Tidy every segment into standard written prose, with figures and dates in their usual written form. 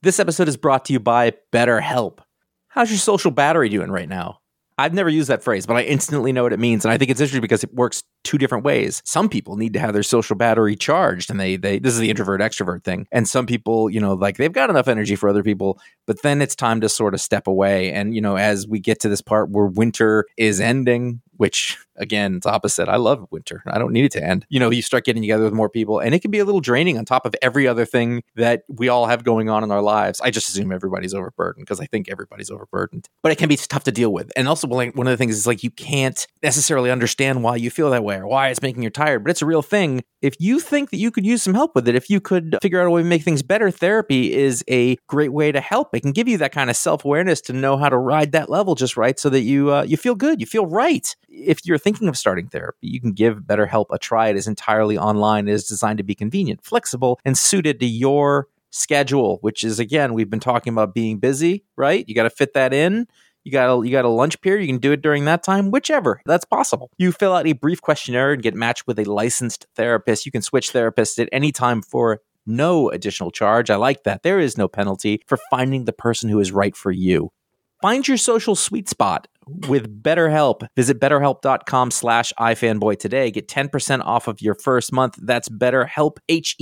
This episode is brought to you by BetterHelp. How's your social battery doing right now? I've never used that phrase, but I instantly know what it means. And I think it's interesting because it works two different ways. Some people need to have their social battery charged, and they this is the introvert extrovert thing. And some people, like they've got enough energy for other people, but then it's time to sort of step away. And, as we get to this part where winter is ending, which again, it's opposite. I love winter. I don't need it to end. You start getting together with more people, and it can be a little draining on top of every other thing that we all have going on in our lives. I just assume everybody's overburdened because I think everybody's overburdened, but it can be tough to deal with. And also, one of the things is like you can't necessarily understand why you feel that way or why it's making you tired, but it's a real thing. If you think that you could use some help with it, if you could figure out a way to make things better, therapy is a great way to help. It can give you that kind of self-awareness to know how to ride that level just right so that you feel good, you feel right. If you're thinking of starting therapy, you can give BetterHelp a try. It is entirely online. It is designed to be convenient, flexible, and suited to your schedule, which is, again, we've been talking about being busy, right? You got to fit that in. You got a lunch period. You can do it during that time, whichever. That's possible. You fill out a brief questionnaire and get matched with a licensed therapist. You can switch therapists at any time for no additional charge. I like that. There is no penalty for finding the person who is right for you. Find your social sweet spot with BetterHelp. Visit BetterHelp.com/iFanboy today. Get 10% off of your first month. That's BetterHelp,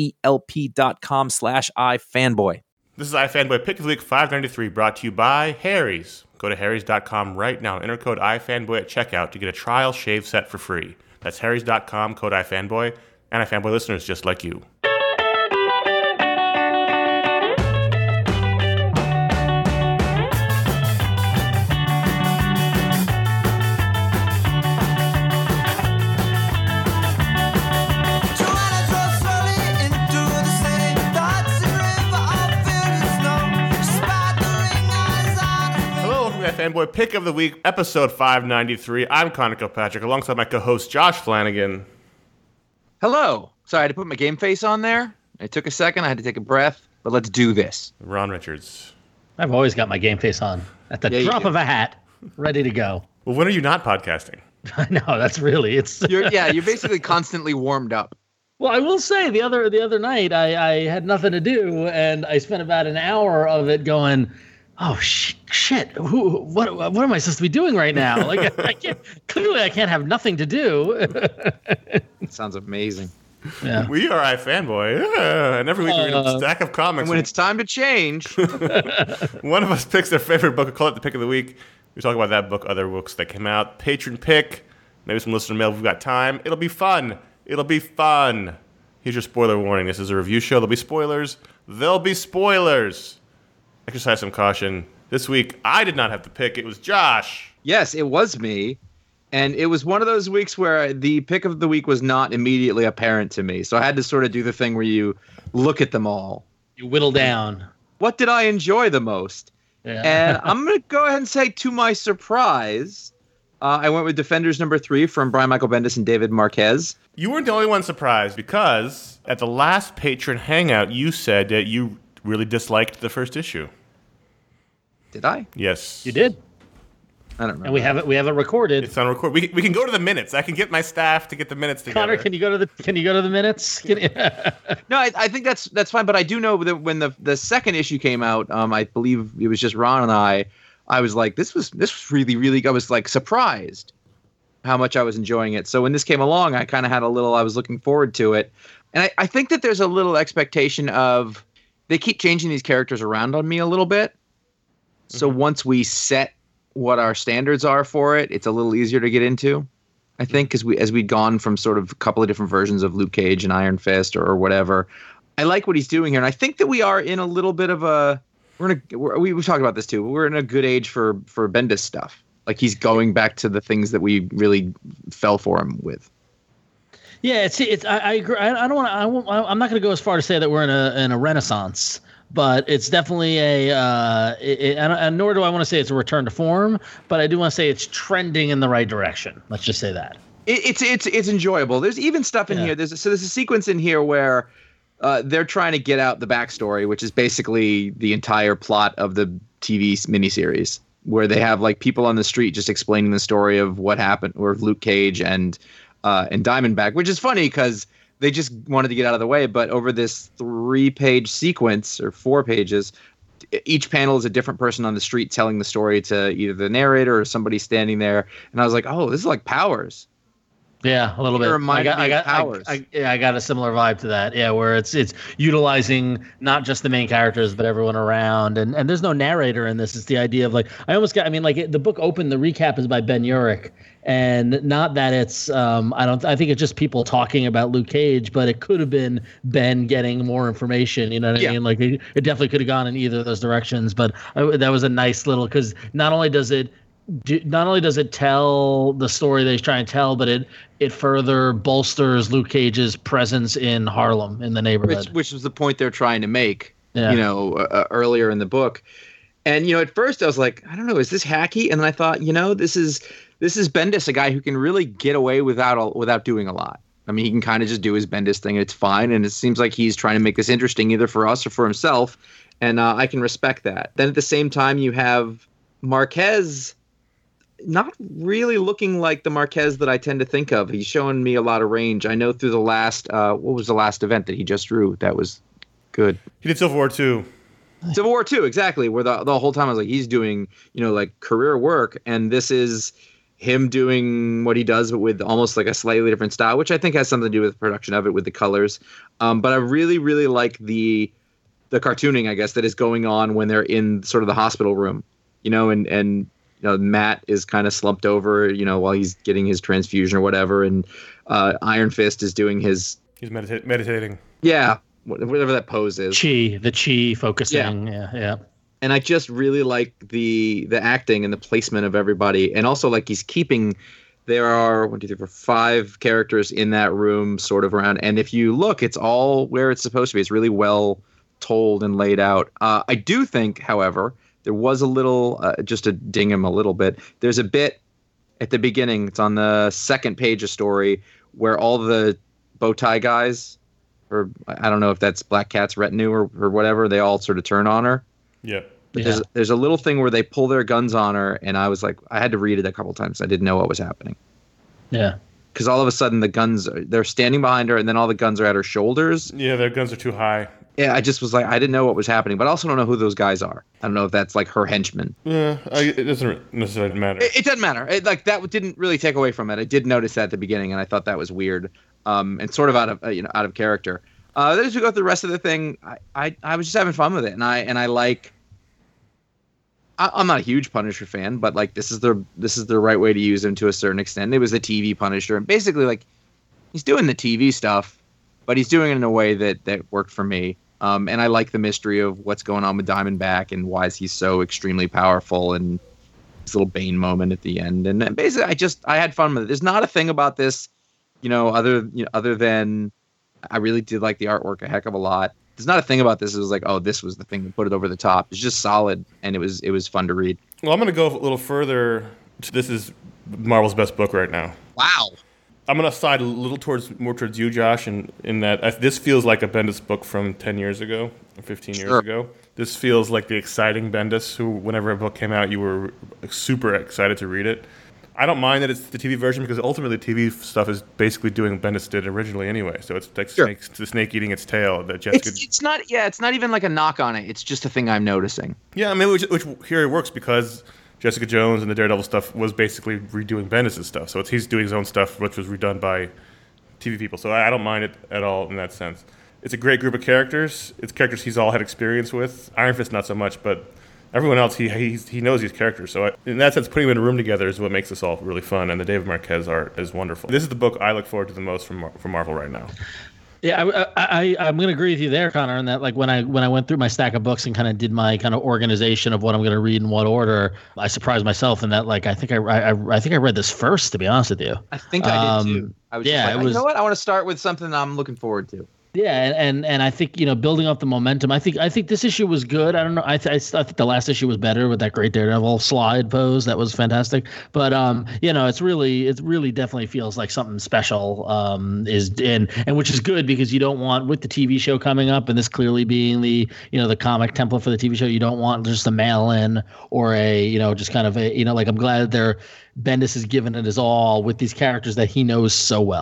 HELP.com/iFanboy. This is iFanboy Pick of the Week 593, brought to you by Harry's. Go to harrys.com right now. Enter code iFanboy at checkout to get a trial shave set for free. That's harrys.com, code iFanboy, and iFanboy listeners just like you. Fanboy Pick of the Week, episode 593. I'm Connor Kilpatrick, alongside my co-host Josh Flanagan. Hello. Sorry, I had to put my game face on there. It took a second. I had to take a breath, but let's do this. Ron Richards. I've always got my game face on at the drop of a hat, ready to go. Well, when are you not podcasting? I know, that's really you're basically constantly warmed up. Well, I will say the other night I had nothing to do, and I spent about an hour of it going, oh shit! What am I supposed to be doing right now? Like I can't have nothing to do. It sounds amazing. Yeah, we are iFanboy, and every week we read a stack of comics. And when it's time to change, one of us picks their favorite book. We call it the Pick of the Week. We talk about that book, other books that came out, patron pick, maybe some listener mail if we've got time. It'll be fun. Here's your spoiler warning. This is a review show. There'll be spoilers. Exercise some caution. This week, I did not have to pick. It was Josh. Yes, it was me. And it was one of those weeks where the pick of the week was not immediately apparent to me. So I had to sort of do the thing where you look at them all. You whittle down. What did I enjoy the most? Yeah. And I'm going to go ahead and say, to my surprise, I went with Defenders #3 from Brian Michael Bendis and David Marquez. You weren't the only one surprised because at the last patron hangout, you said that you really disliked the first issue. Did I? Yes. You did. I don't remember. And we have it recorded. It's on record. We can go to the minutes. I can get my staff to get the minutes together. Connor, can you go to the minutes? No, I think that's fine, but I do know that when the second issue came out, I believe it was just Ron and I was like, this was really, really, I was like surprised how much I was enjoying it. So when this came along, I kind of had I was looking forward to it. And I think that there's a little expectation of, they keep changing these characters around on me a little bit. So once we set what our standards are for it, it's a little easier to get into, I think, because as we'd gone from sort of a couple of different versions of Luke Cage and Iron Fist or whatever. I like what he's doing here. And I think that we are in a little bit of we've talked about this too. We're in a good age for Bendis stuff. Like he's going back to the things that we really fell for him with. Yeah, I agree. I'm not going to go as far to say that we're in a renaissance, but it's definitely and nor do I want to say it's a return to form, but I do want to say it's trending in the right direction. Let's just say that. It's enjoyable. There's even stuff in here. There's a sequence in here where they're trying to get out the backstory, which is basically the entire plot of the TV miniseries, where they have like people on the street just explaining the story of what happened, or Luke Cage and Diamondback, which is funny because they just wanted to get out of the way. But over this 3-page sequence, or 4 pages, each panel is a different person on the street telling the story to either the narrator or somebody standing there. And I was like, oh, this is like Powers. Yeah, a little bit. Powers. I got a similar vibe to that. Yeah, where it's utilizing not just the main characters but everyone around, and there's no narrator in this. It's the idea of like the book opened. The recap is by Ben Urich, and not that it's I think it's just people talking about Luke Cage, but it could have been Ben getting more information. You know what I mean? Like it definitely could have gone in either of those directions. But that was a nice little, because not only does it tell the story that he's trying to tell, but it further bolsters Luke Cage's presence in Harlem, in the neighborhood, which was the point they're trying to make. Earlier in the book. And at first I was like, I don't know, is this hacky? And then I thought, this is Bendis, a guy who can really get away without doing a lot. I mean, he can kind of just do his Bendis thing, and it's fine. And it seems like he's trying to make this interesting either for us or for himself, and I can respect that. Then at the same time, you have Marquez not really looking like the Marquez that I tend to think of. He's showing me a lot of range. I know through the last, what was the last event that he just drew that was good? He did Civil War 2. Civil War 2, exactly. Where the whole time I was like, he's doing, like career work. And this is him doing what he does, but with almost like a slightly different style, which I think has something to do with the production of it, with the colors. But I really, really like the cartooning, I guess, that is going on when they're in sort of the hospital room, and Matt is kind of slumped over, while he's getting his transfusion or whatever. And Iron Fist is doing he's meditating. Yeah. Whatever that pose is. The chi focusing. Yeah. And I just really like the acting and the placement of everybody. And also like there are 5 characters in that room sort of around. And if you look, it's all where it's supposed to be. It's really well told and laid out. I do think, however, there was a little, just to ding him a little bit, there's a bit at the beginning, it's on the second page of story, where all the bow tie guys, or I don't know if that's Black Cat's retinue or whatever, they all sort of turn on her. Yeah. There's a little thing where they pull their guns on her, and I was like, I had to read it a couple times. I didn't know what was happening. Yeah. Because all of a sudden they're standing behind her, and then all the guns are at her shoulders. Yeah, their guns are too high. Yeah, I just was like, I didn't know what was happening, but I also don't know who those guys are. I don't know if that's like her henchmen. Yeah, it doesn't necessarily matter. It doesn't matter. That didn't really take away from it. I did notice that at the beginning, and I thought that was weird, and sort of out of character. Then as we go through the rest of the thing, I was just having fun with it, and I like. I'm not a huge Punisher fan, but like this is the right way to use him to a certain extent. It was the TV Punisher, and basically like he's doing the TV stuff, but he's doing it in a way that worked for me. And I like the mystery of what's going on with Diamondback and why is he so extremely powerful, and this little Bane moment at the end. And basically, I had fun with it. There's not a thing about this, other than I really did like the artwork a heck of a lot. There's not a thing about this. It was like, oh, this was the thing that put it over the top. It's just solid, and it was fun to read. Well, I'm going to go a little further. This is Marvel's best book right now. Wow. I'm going to side a little more towards you, Josh, in that this feels like a Bendis book from 10 years ago, or 15 years ago. This feels like the exciting Bendis who, whenever a book came out, you were super excited to read it. I don't mind that it's the TV version, because ultimately the TV stuff is basically doing what Bendis did originally anyway. So it's like the snake eating its tail. That Jessica. It's not even like a knock on it. It's just a thing I'm noticing. Yeah, I mean, which here it works because Jessica Jones and the Daredevil stuff was basically redoing Bendis' stuff. So he's doing his own stuff, which was redone by TV people. So I don't mind it at all in that sense. It's a great group of characters. It's characters he's all had experience with. Iron Fist not so much, but everyone else, he knows these characters. So in that sense, putting them in a room together is what makes this all really fun. And the David Marquez art is wonderful. This is the book I look forward to the most from Marvel right now. Yeah, I'm going to agree with you there, Connor, in that like when I went through my stack of books and kind of did my kind of organization of what I'm going to read in what order, I surprised myself in that like I think I read this first, to be honest with you. I think I did too. I was just like, you know what? I want to start with something I'm looking forward to. Yeah, and I think building up the momentum. I think this issue was good. I don't know. I think the last issue was better with that great Daredevil slide pose. That was fantastic. But it really definitely feels like something special is in, and which is good because you don't want, with the TV show coming up and this clearly being the the comic template for the TV show, you don't want just a mail in or a just kind of a like I'm glad that Bendis has given it his all with these characters that he knows so well.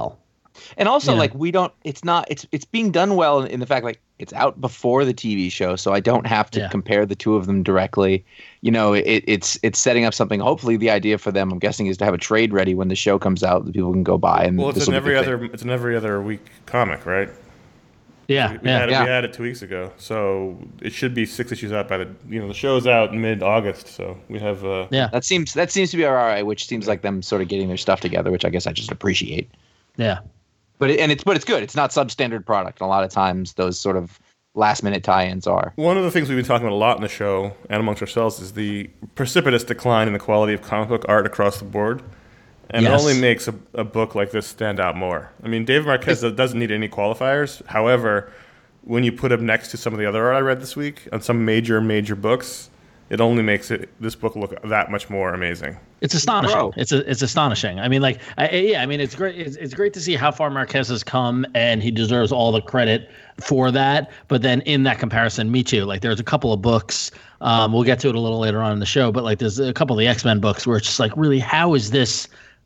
And also, Yeah. like, it's being done well in the fact, like, it's out before the TV show, so I don't have to Yeah. compare the two of them directly. It's setting up something. Hopefully, the idea for them, I'm guessing, is to have a trade ready when the show comes out that people can go buy. And Well, it's this an will be every the thing. other week comic, right? Yeah, We had Yeah. it 2 weeks ago, so it should be 6 issues out by the show's out mid-August, so we have yeah, That seems to be all right, which seems like them sort of getting their stuff together, which I guess I just appreciate. yeah. But it's good. It's not substandard product. And a lot of times those sort of last minute tie-ins are. One of the things we've been talking about a lot in the show and amongst ourselves is the precipitous decline in the quality of comic book art across the board. And Yes. it only makes a book like this stand out more. I mean, David Marquez doesn't need any qualifiers. However, when you put him next to some of the other art I read this week on some major books, it only makes this book look that much more amazing. It's astonishing. Bro. It's astonishing. I mean, like, I mean, it's great. It's great to see how far Marquez has come, and he deserves all the credit for that. But then, in that comparison, me too. Like, there's a couple of books. We'll get to it a little later on in the show, but like, there's a couple of the X-Men books where it's just like, really, how is this?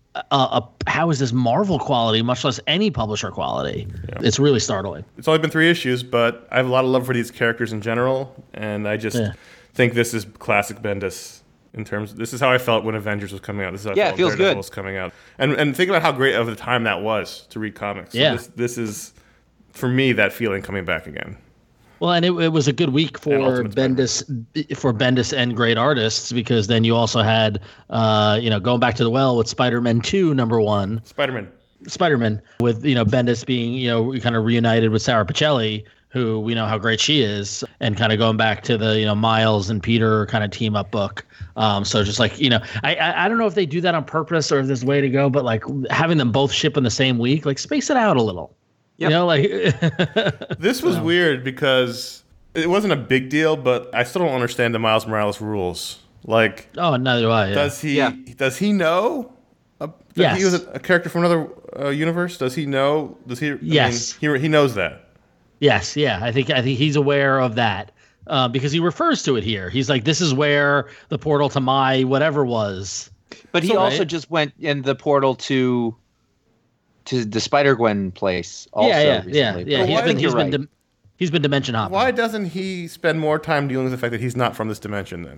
How is this Marvel quality, much less any publisher quality? Yeah. It's really startling. It's only been 3 issues, but I have a lot of love for these characters in general, and I just think this is classic Bendis. This is how I felt when Avengers was coming out. This is how I felt it feels when Daredevil good. was coming out. And think about how great of a time that was to read comics. So Yeah. This is, for me, that feeling coming back again. Well, and it was a good week for Ultimate Bendis and great artists, because then you also had, going back to the well with Spider-Man 2, #1. Spider-Man with, Bendis being, kind of reunited with Sarah Pichelli, who we know how great she is, and kind of going back to the, Miles and Peter kind of team up book. So just like, I don't know if they do that on purpose or if there's a way to go, but like having them both ship in the same week, like space it out a little. Yep. This was weird because it wasn't a big deal, but I still don't understand the Miles Morales rules. Like, oh, neither do I. Yeah. Does he know that Yes. he was a character from another universe? Does he know? Yes. I mean, he knows that. Yes, yeah, I think he's aware of that because he refers to it here. He's like, "This is where the portal to my whatever was." But he So, also right? just went in the portal to the Spider-Gwen place. Also yeah. recently. But why- He's been dimension hopping. Why doesn't he spend more time dealing with the fact that he's not from this dimension then?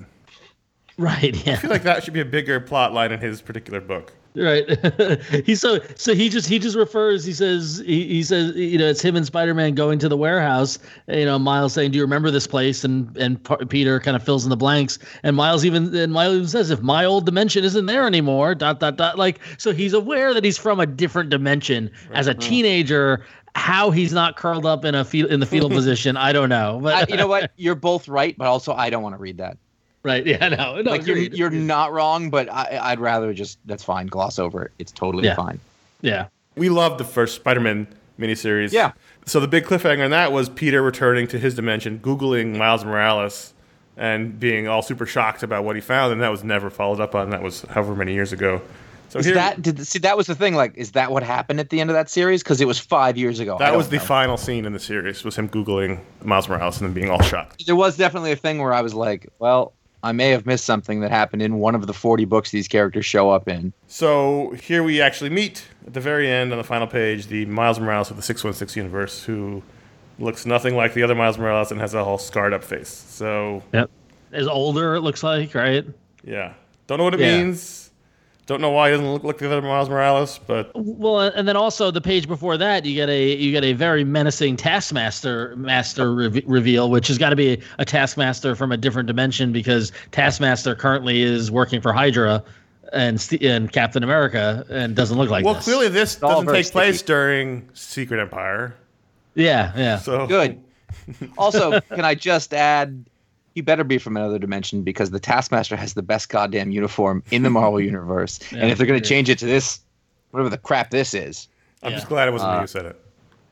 Right. Yeah. I feel like that should be a bigger plot line in his particular book. Right. He's so he just refers. He says it's him and Spider-Man going to the warehouse. Miles saying, "Do you remember this place?" And Peter kind of fills in the blanks. And Miles even says, "If my old dimension isn't there anymore." ... Like, so he's aware that he's from a different dimension. Right. As a teenager, how he's not curled up in the fetal position, I don't know. But you know what? You're both right, but also I don't want to read that. Right? Yeah. No. Like you're not wrong, but I'd rather just that's fine. Gloss over it. It's totally fine. Yeah. We loved the first Spider-Man miniseries. Yeah. So the big cliffhanger in that was Peter returning to his dimension, Googling Miles Morales, and being all super shocked about what he found, and that was never followed up on. That was however many years ago. So that was the thing? Like, is that what happened at the end of that series? Because it was 5 years ago. That was the final scene in the series, was him Googling Miles Morales and then being all shocked. There was definitely a thing where I was like, well, I may have missed something that happened in one of the 40 books these characters show up in. So here we actually meet, at the very end, on the final page, the Miles Morales of the 616 universe, who looks nothing like the other Miles Morales and has a whole scarred up face. So, yep. Is older, it looks like, right? Yeah. Don't know what it means. Don't know why he doesn't look like the other Miles Morales, but well, and then also the page before that, you get a very menacing Taskmaster reveal, which has got to be a Taskmaster from a different dimension, because Taskmaster currently is working for Hydra and Captain America and doesn't look like this. Well, clearly this doesn't take place during Secret Empire. Yeah. So good. Also, can I just add? He better be from another dimension, because the Taskmaster has the best goddamn uniform in the Marvel universe. Yeah, and if they're going to change it to this, whatever the crap this is. I'm just glad it wasn't me who said it.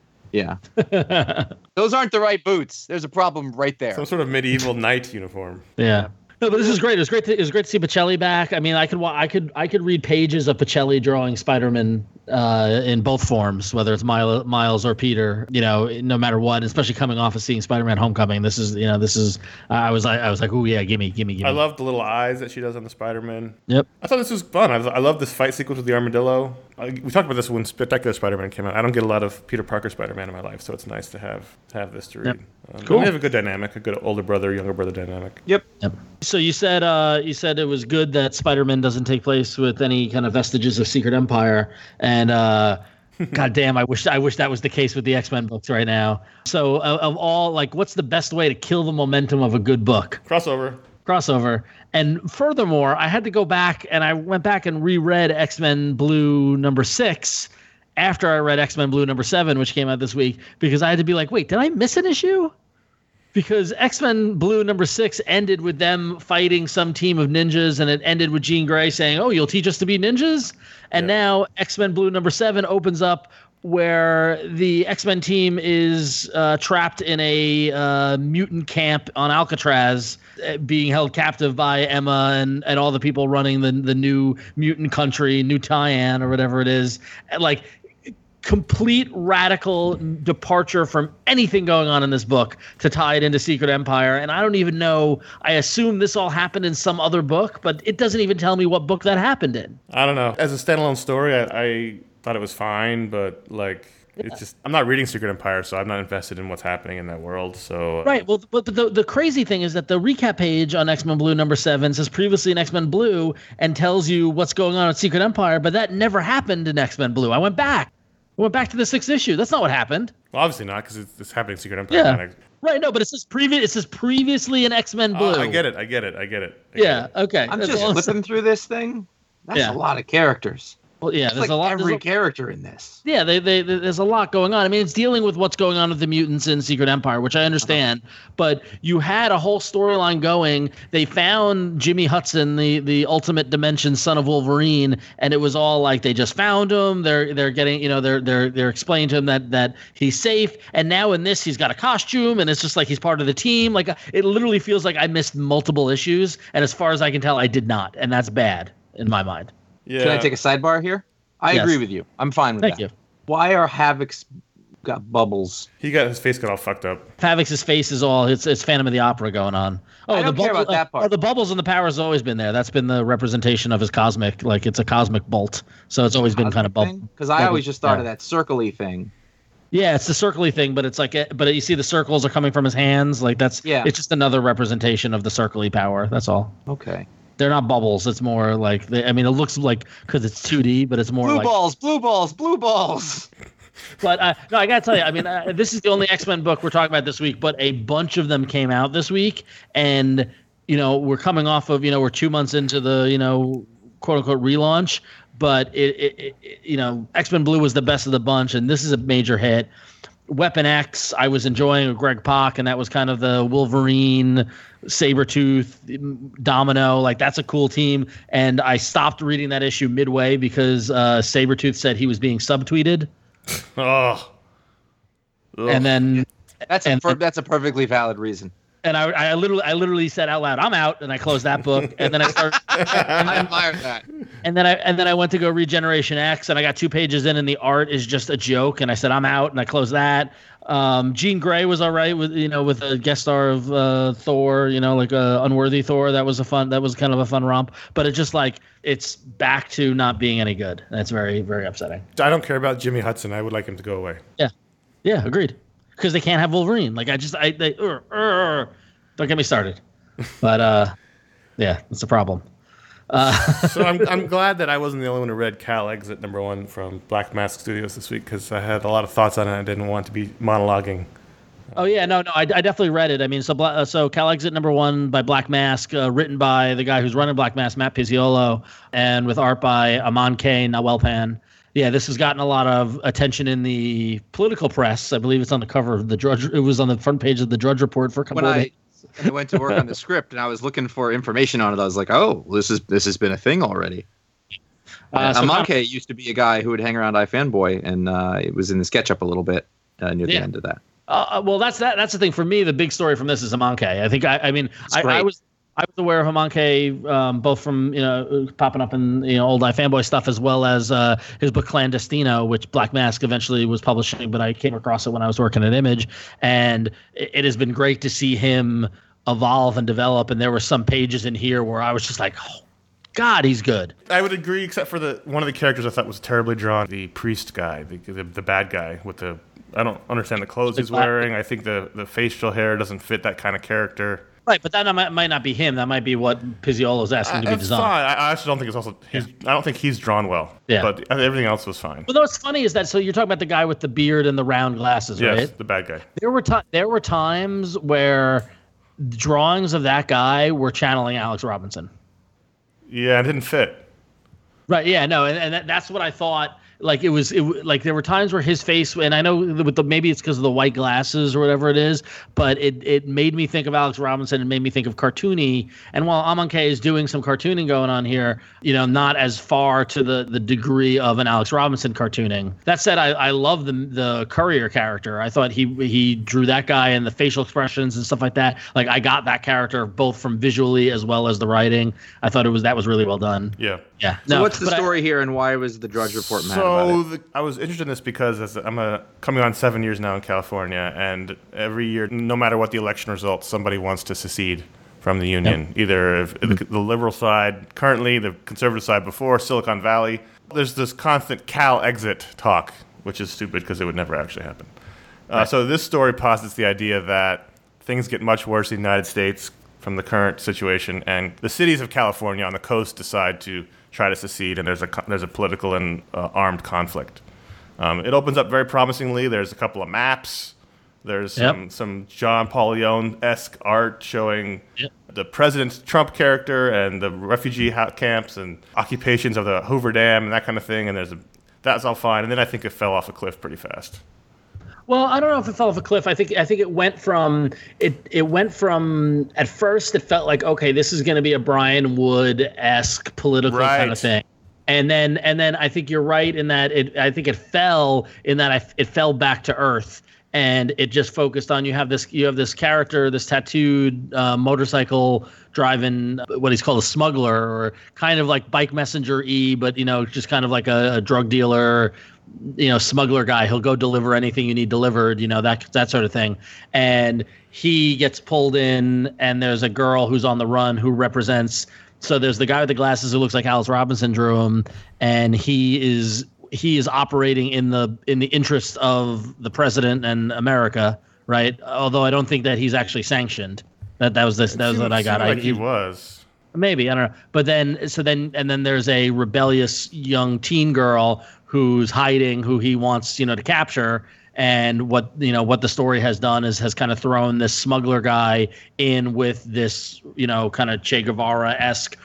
Yeah. Those aren't the right boots. There's a problem right there. Some sort of medieval knight uniform. Yeah. No, but this is great. It was great to see Pichelli back. I mean, I could read pages of Pichelli drawing Spider-Man in both forms, whether it's Miles or Peter, no matter what, especially coming off of seeing Spider-Man Homecoming. This is I was like, oh yeah, gimme. I love the little eyes that she does on the Spider-Man. Yep. I thought this was fun. I love this fight sequence with the armadillo. We talked about this when Spectacular Spider-Man came out. I don't get a lot of Peter Parker Spider-Man in my life, so it's nice to have this to read. Yep. Cool. We have a good dynamic, a good older brother, younger brother dynamic. Yep. So you said it was good that Spider-Man doesn't take place with any kind of vestiges of Secret Empire, and God damn, I wish that was the case with the X-Men books right now. So of all, like, what's the best way to kill the momentum of a good book? Crossover. And furthermore, I had to go back, and I went back and reread X-Men Blue #6 after I read X-Men Blue #7, which came out this week, because I had to be like, wait, did I miss an issue? Because X-Men Blue #6 ended with them fighting some team of ninjas, and it ended with Jean Grey saying, "Oh, you'll teach us to be ninjas?" And now X-Men Blue #7 opens up where the X-Men team is trapped in a mutant camp on Alcatraz, being held captive by Emma and all the people running the new mutant country, New Tyann or whatever it is. Like, complete radical departure from anything going on in this book to tie it into Secret Empire. And I don't even know, I assume this all happened in some other book, but it doesn't even tell me what book that happened in. I don't know. As a standalone story, I thought it was fine, but like, it's just, I'm not reading Secret Empire, so I'm not invested in what's happening in that world. So right. Well, but the crazy thing is that the recap page on X-Men Blue #7 says previously in X-Men Blue and tells you what's going on at Secret Empire, but that never happened in X-Men Blue. I went back to the 6th issue. That's not what happened. Well, obviously not, because it's happening in Secret Empire. Yeah. Right. No, but it says previously in X-Men Blue. I get it. Yeah. Okay. I'm just flipping through this thing. That's a lot of characters. Well, yeah, there's a lot. Every character in this. Yeah, there's a lot going on. I mean, it's dealing with what's going on with the mutants in Secret Empire, which I understand. But you had a whole storyline going. They found Jimmy Hudson, the Ultimate Dimension son of Wolverine, and it was all like they just found him. They're getting, they're explaining to him that he's safe. And now in this, he's got a costume, and it's just like he's part of the team. Like, it literally feels like I missed multiple issues, and as far as I can tell, I did not, and that's bad in my mind. Yeah. Can I take a sidebar here? I agree with you. I'm fine with that. Thank you. Why are Havoc's got bubbles? His face got all fucked up. Havoc's face is all it's Phantom of the Opera going on. Oh, I don't care about that part. The bubbles and the powers have always been there. That's been the representation of his cosmic, like it's a cosmic bolt. So it's always been kind of bubble. Because I always just thought of that circle-y thing. Yeah, it's the circly thing, but it's like, but you see the circles are coming from his hands. Like it's just another representation of the circly power. That's all. Okay. They're not bubbles. It's more like it looks like, because it's 2D, but it's more blue like blue balls. But no, I gotta tell you, I mean, this is the only X-Men book we're talking about this week, but a bunch of them came out this week, and we're coming off of we're 2 months into the quote unquote relaunch, but X-Men Blue was the best of the bunch, and this is a major hit. Weapon X, I was enjoying with Greg Pak, and that was kind of the Wolverine, Sabretooth, Domino. Like, that's a cool team. And I stopped reading that issue midway because Sabretooth said he was being subtweeted. Oh. And then that's a perfectly valid reason. And I literally said out loud, "I'm out," and I closed that book. And then I started. I admire that. And then I went to go read Generation X, and I got 2 pages in, and the art is just a joke. And I said, "I'm out," and I closed that. Jean Grey was all right with a guest star of Thor, like Unworthy Thor. That was kind of a fun romp. But it's just like it's back to not being any good. And it's very, very upsetting. I don't care about Jimmy Hudson. I would like him to go away. Yeah, agreed. Because they can't have Wolverine. Like, don't get me started. But yeah, that's a problem. So I'm glad that I wasn't the only one who read Cal Exit #1 from Black Mask Studios this week, because I had a lot of thoughts on it. I didn't want to be monologuing. Oh yeah, no, I definitely read it. I mean, so Cal Exit #1 by Black Mask, written by the guy who's running Black Mask, Matt Pizziolo, and with art by Aman K. Nawalpan. Yeah, this has gotten a lot of attention in the political press. I believe it's on the cover of the Drudge. It was on the front page of the Drudge Report for a couple of days. When I went to work on the script and I was looking for information on it, I was like, "Oh, this has been a thing already." Amanke used to be a guy who would hang around iFanboy, and it was in the sketch up a little bit near the end of that. Well, that's the thing for me. The big story from this is Amanke. I think I I was aware of Hamanke, both from popping up in old iFanboy stuff, as well as his book Clandestino, which Black Mask eventually was publishing, but I came across it when I was working at Image, and it has been great to see him evolve and develop. And there were some pages in here where I was just like, oh God, he's good. I would agree, except for one of the characters I thought was terribly drawn, the priest guy, the bad guy with the. I don't understand the clothes he's wearing. I think the facial hair doesn't fit that kind of character. Right, but that might not be him. That might be what Pizziolo's asking to be designed. Fine. I actually don't think it's also. I don't think he's drawn well. Yeah. But everything else was fine. Well, what's funny is that you're talking about the guy with the beard and the round glasses, right? Yes, the bad guy. There were times where drawings of that guy were channeling Alex Robinson. Yeah, it didn't fit. Right. Yeah. No. And that's what I thought. Like it was like there were times where his face, and I know with maybe it's because of the white glasses or whatever it is, but it made me think of Alex Robinson and made me think of cartoony. And while Hamanke is doing some cartooning going on here, not as far to the degree of an Alex Robinson cartooning. That said, I love the Courier character. I thought he drew that guy and the facial expressions and stuff like that. Like I got that character both from visually as well as the writing. I thought that was really well done. Yeah. Yeah. So what's the story here, and why was the Drudge Report mad about it? I was interested in this because I'm coming on 7 years now in California, and every year, no matter what the election results, somebody wants to secede from the union. Yep. Either the liberal side currently, the conservative side before, Silicon Valley. There's this constant Cal exit talk, which is stupid because it would never actually happen. Right. So this story posits the idea that things get much worse in the United States from the current situation, and the cities of California on the coast decide to try to secede, and there's a political and armed conflict. It opens up very promisingly. There's a couple of maps. There's some John Paul Leon-esque art showing the President Trump character and the refugee camps and occupations of the Hoover Dam and that kind of thing. And that's all fine. And then I think it fell off a cliff pretty fast. Well, I don't know if it fell off a cliff. I think it went from at first it felt like, okay, this is going to be a Brian Wood-esque political kind of thing. And then I think you're right in that it fell back to earth, and it just focused on you have this character, this tattooed motorcycle driving what he's called a smuggler, or kind of like bike messenger-y, but just kind of like a drug dealer, smuggler guy. He'll go deliver anything you need delivered, that sort of thing. And he gets pulled in, and there's a girl who's on the run who represents. So there's the guy with the glasses who looks like Alice Robinson drew him, and he is operating in the interest of the president and America, right? Although I don't think that he's actually sanctioned. That was what I got. Like he was. Maybe, I don't know. But then there's a rebellious young teen girl who's hiding, who he wants, to capture. And what the story has done has kind of thrown this smuggler guy in with this, kind of Che Guevara-esque,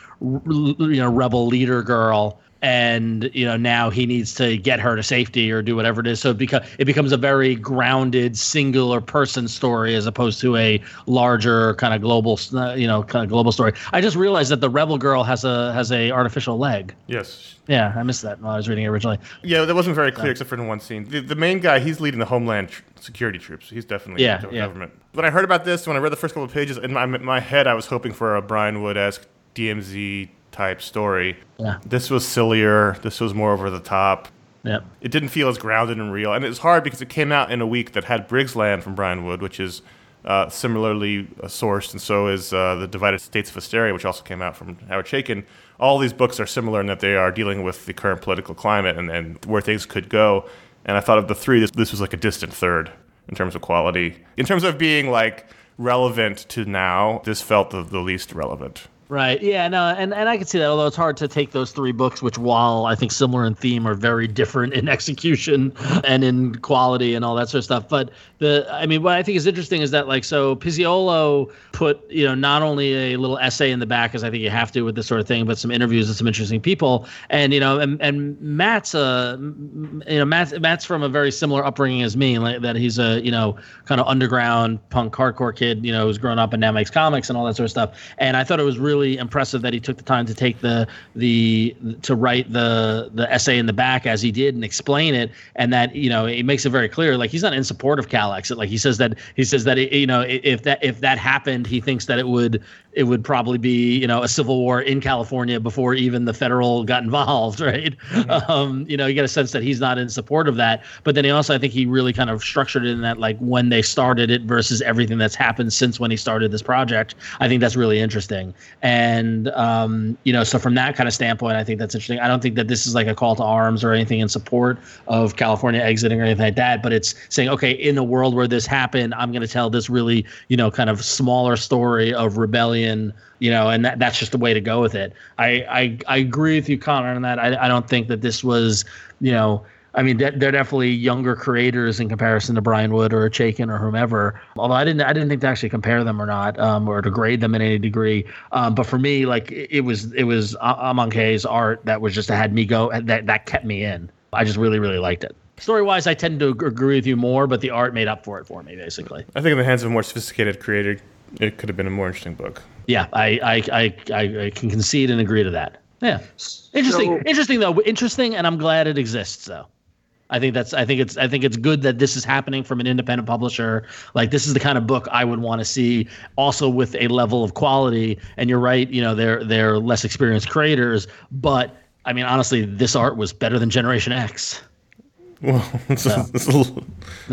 rebel leader girl. And, now he needs to get her to safety or do whatever it is. So it becomes a very grounded, singular person story as opposed to a larger kind of global, global story. I just realized that the rebel girl has a artificial leg. Yes. Yeah, I missed that while I was reading it originally. Yeah, that wasn't very clear except for in one scene. The main guy, he's leading the Homeland Security troops. He's definitely government. When I heard about this, when I read the first couple of pages, in my head I was hoping for a Brian Wood-esque DMZ type story. Yeah. This was sillier. This was more over the top. Yeah. It didn't feel as grounded and real. And it was hard because it came out in a week that had Briggs Land from Brian Wood, which is similarly sourced, and so is The Divided States of Hysteria, which also came out from Howard Chaykin. All these books are similar in that they are dealing with the current political climate and where things could go. And I thought of the three, this was like a distant third in terms of quality. In terms of being like relevant to now, this felt the least relevant. Right. Yeah. No. And I can see that. Although it's hard to take those three books, which, while I think similar in theme, are very different in execution and in quality and all that sort of stuff. But what I think is interesting is that, so Pizziolo put, not only a little essay in the back, as I think you have to with this sort of thing, but some interviews with some interesting people. And and Matt's Matt's from a very similar upbringing as me. Like that, he's a kind of underground punk hardcore kid, who's grown up and now makes comics and all that sort of stuff. And I thought it was really impressive that he took the time to take to write the essay in the back as he did and explain it, and that it makes it very clear, like, he's not in support of Cal exit. Like he says that if that happened, he thinks that it would it would probably be, a civil war in California before even the federal got involved, right? You get a sense that he's not in support of that. But then I think he really kind of structured it in that, like, when they started it versus everything that's happened since when he started this project. I think that's really interesting. And, so from that kind of standpoint, I think that's interesting. I don't think that this is like a call to arms or anything in support of California exiting or anything like that, but it's saying, okay, in a world where this happened, I'm going to tell this really, kind of smaller story of rebellion, and that's just the way to go with it. I agree with you, Connor, on that. I don't think that this was, they're definitely younger creators in comparison to Brian Wood or Chaykin or whomever. Although I didn't think to actually compare them or not, or to grade them in any degree. But for me, like it was Amon K's art that was just had me go that kept me in. I just really, really liked it. Story-wise, I tend to agree with you more, but the art made up for it for me, basically. I think in the hands of a more sophisticated creator, it could have been a more interesting book. Yeah, I can concede and agree to that. Yeah, interesting though. Interesting, and I'm glad it exists though. I think it's good that this is happening from an independent publisher. Like, this is the kind of book I would want to see, also with a level of quality. And you're right, they're less experienced creators, but I mean, honestly, this art was better than Generation X. Well, it's a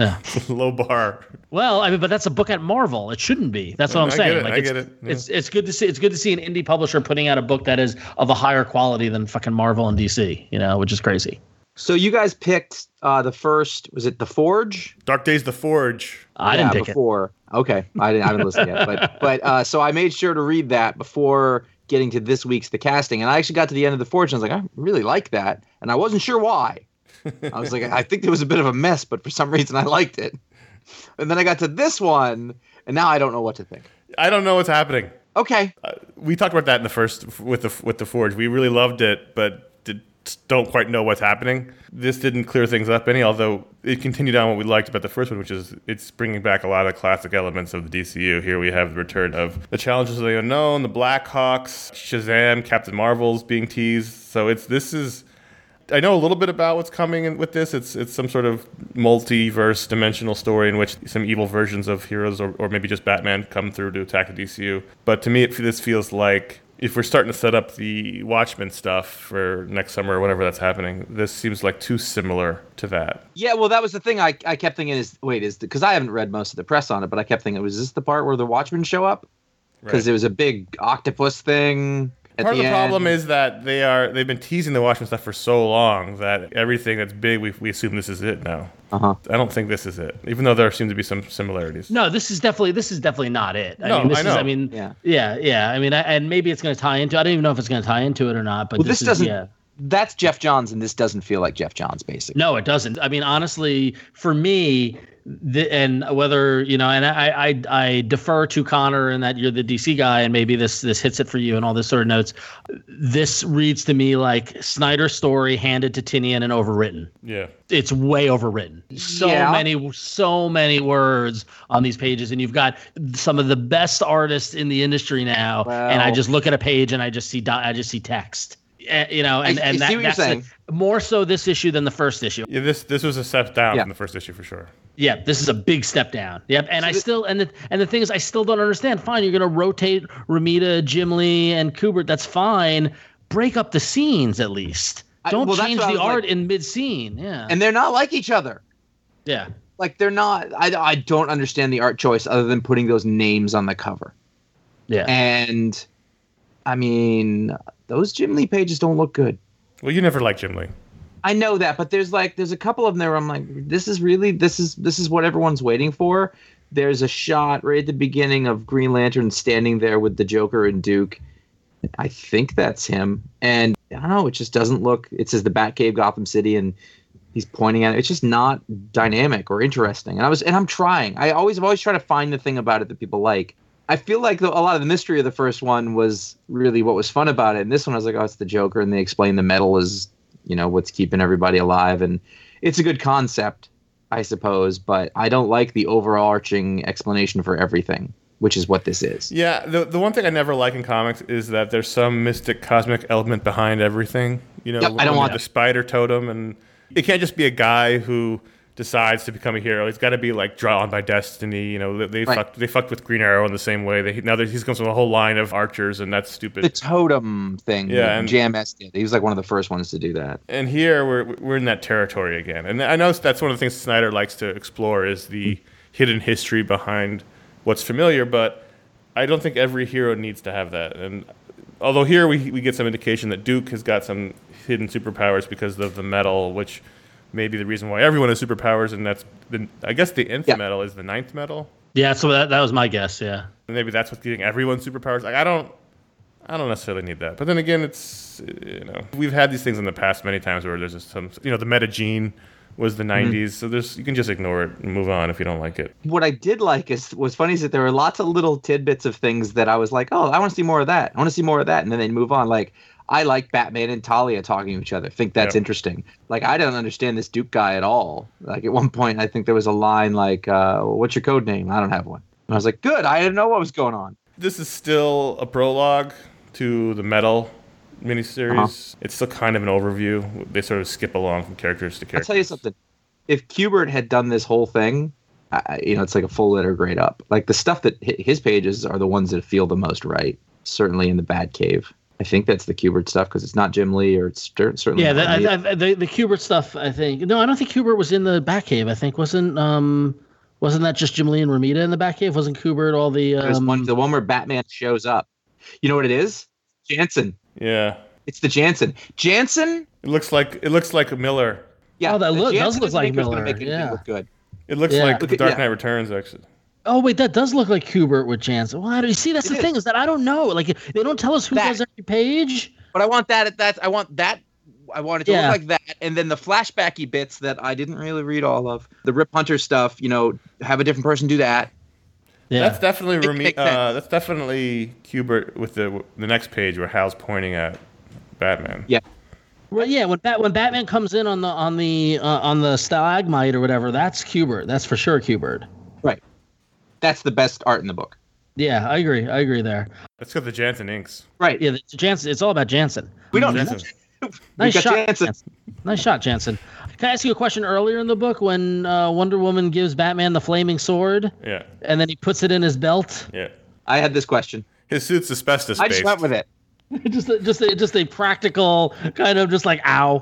low bar. Well, but that's a book at Marvel. It shouldn't be. That's what I'm saying. I get it. Yeah. It's good to see. It's good to see an indie publisher putting out a book that is of a higher quality than fucking Marvel and DC. Which is crazy. So you guys picked the first. Was it The Forge? Dark Days, The Forge. I didn't pick before. Okay, I haven't listened yet. But so I made sure to read that before getting to this week's The Casting, and I actually got to the end of The Forge, and I was like, I really like that, and I wasn't sure why. I was like, I think there was a bit of a mess, but for some reason I liked it. And then I got to this one, and now I don't know what to think. I don't know what's happening. Okay. We talked about that in the first with the Forge. We really loved it, but don't quite know what's happening. This didn't clear things up any, although it continued on what we liked about the first one, which is it's bringing back a lot of classic elements of the DCU. Here we have the return of the Challengers of the Unknown, the Blackhawks, Shazam, Captain Marvel's being teased. So I know a little bit about what's coming with this. It's some sort of multiverse dimensional story in which some evil versions of heroes or maybe just Batman come through to attack the DCU. But to me, this feels like if we're starting to set up the Watchmen stuff for next summer or whenever that's happening, this seems like too similar to that. Yeah, well, that was the thing I kept thinking because I haven't read most of the press on it, but I kept thinking, was this the part where the Watchmen show up? Because there was a big octopus thing. Part of the problem is that they've been teasing the Watchmen stuff for so long that everything that's big, we assume this is it now. I don't think this is it, even though there seem to be some similarities. No, this is definitely not it. I know. Yeah. I mean, and maybe it's going to tie into. I don't even know if it's going to tie into it or not. But this doesn't. Yeah. That's Jeff Johns, and this doesn't feel like Jeff Johns, basically. No, it doesn't. I mean, honestly, for me. And whether and I defer to Connor and that you're the DC guy and maybe this hits it for you and all this sort of notes. This reads to me like Snyder's story handed to Tinian and overwritten. Yeah, it's way overwritten. So many words on these pages, and you've got some of the best artists in the industry now. Well, and I just look at a page and I just see text. And that's more so this issue than the first issue. Yeah, this was a step down from the first issue for sure. Yeah, this is a big step down. Yep, and the thing is, I still don't understand. Fine, you're going to rotate Romita, Jim Lee, and Kubert. That's fine. Break up the scenes at least. Don't change the art in mid-scene. Yeah, and they're not like each other. Yeah, like they're not. I don't understand the art choice other than putting those names on the cover. Yeah, and I mean, those Jim Lee pages don't look good. Well, you never liked Jim Lee. I know that, but there's a couple of them there where I'm like, this is what everyone's waiting for. There's a shot right at the beginning of Green Lantern standing there with the Joker and Duke. I think that's him. And I don't know, it just doesn't look. It says the Batcave, Gotham City, and he's pointing at it. It's just not dynamic or interesting. And I'm trying. I've always tried to find the thing about it that people like. I feel like a lot of the mystery of the first one was really what was fun about it. And this one I was like, oh, it's the Joker, and they explain the metal is, what's keeping everybody alive. And it's a good concept, I suppose, but I don't like the overarching explanation for everything, which is what this is. Yeah, the one thing I never like in comics is that there's some mystic cosmic element behind everything. I don't want the spider totem, and it can't just be a guy who decides to become a hero, he's got to be like drawn by destiny. You know, they fucked with Green Arrow in the same way. He's comes from a whole line of archers, and that's stupid. The totem thing. Yeah, and JMS did. He was like one of the first ones to do that. And here we're in that territory again. And I know that's one of the things Snyder likes to explore is the hidden history behind what's familiar, but I don't think every hero needs to have that. And although here we get some indication that Duke has got some hidden superpowers because of the metal, which may be the reason why everyone has superpowers, and that's I guess the nth metal is the 9th metal. Yeah, so that was my guess. Yeah, and maybe that's what's giving everyone superpowers. Like I don't necessarily need that. But then again, it's we've had these things in the past many times where there's just some the meta gene was the 90s, so you can just ignore it and move on if you don't like it. What I did like was funny is that there were lots of little tidbits of things that I was like, oh, I want to see more of that. I want to see more of that, and then they move on. Like I like Batman and Talia talking to each other. Think that's interesting. Like I don't understand this Duke guy at all. Like at one point, I think there was a line like, "What's your code name?" I don't have one. And I was like, good. I didn't know what was going on. This is still a prologue to the Metal miniseries. It's still kind of an overview. They sort of skip along from characters to characters. I'll tell you something. If Kubert had done this whole thing, it's like a full letter grade up. Like the stuff that his pages are the ones that feel the most right. Certainly in the Batcave. I think that's the Kubert stuff because it's not Jim Lee or it's certainly. Yeah, the Kubert stuff. I think no, I don't think Kubert was in the Batcave. I think wasn't that just Jim Lee and Romita in the Batcave? Wasn't Kubert all the? There's the one where Batman shows up. You know what it is? Jansen. Yeah. It's the Jansen. Jansen. It looks like Miller. Yeah. Oh, does look like Miller. Make it look good. It looks like The Dark Knight Returns, actually. Oh wait, that does look like Kubert with Jansen. Well, do you see? That's the thing is that I don't know. Like they don't tell us who does every page. But I want that. I want it to look like that, and then the flashbacky bits that I didn't really read all of. The Rip Hunter stuff, have a different person do that. Yeah, that's definitely that's definitely Kubert with the next page where Hal's pointing at Batman. Yeah. Well, yeah. When Batman comes in on the stalagmite or whatever, that's Kubert. That's for sure Kubert. Right. That's the best art in the book. Yeah, I agree there. Let's go to the Jansen inks. Right. Yeah, Jansen. It's all about Jansen. We don't. Nice shot, Jansen. Nice shot, Jansen. Can I ask you a question? Earlier in the book, when Wonder Woman gives Batman the flaming sword, and then he puts it in his belt. Yeah. I had this question. His suit's asbestos-based. I just went with it. just a practical kind of just like ow.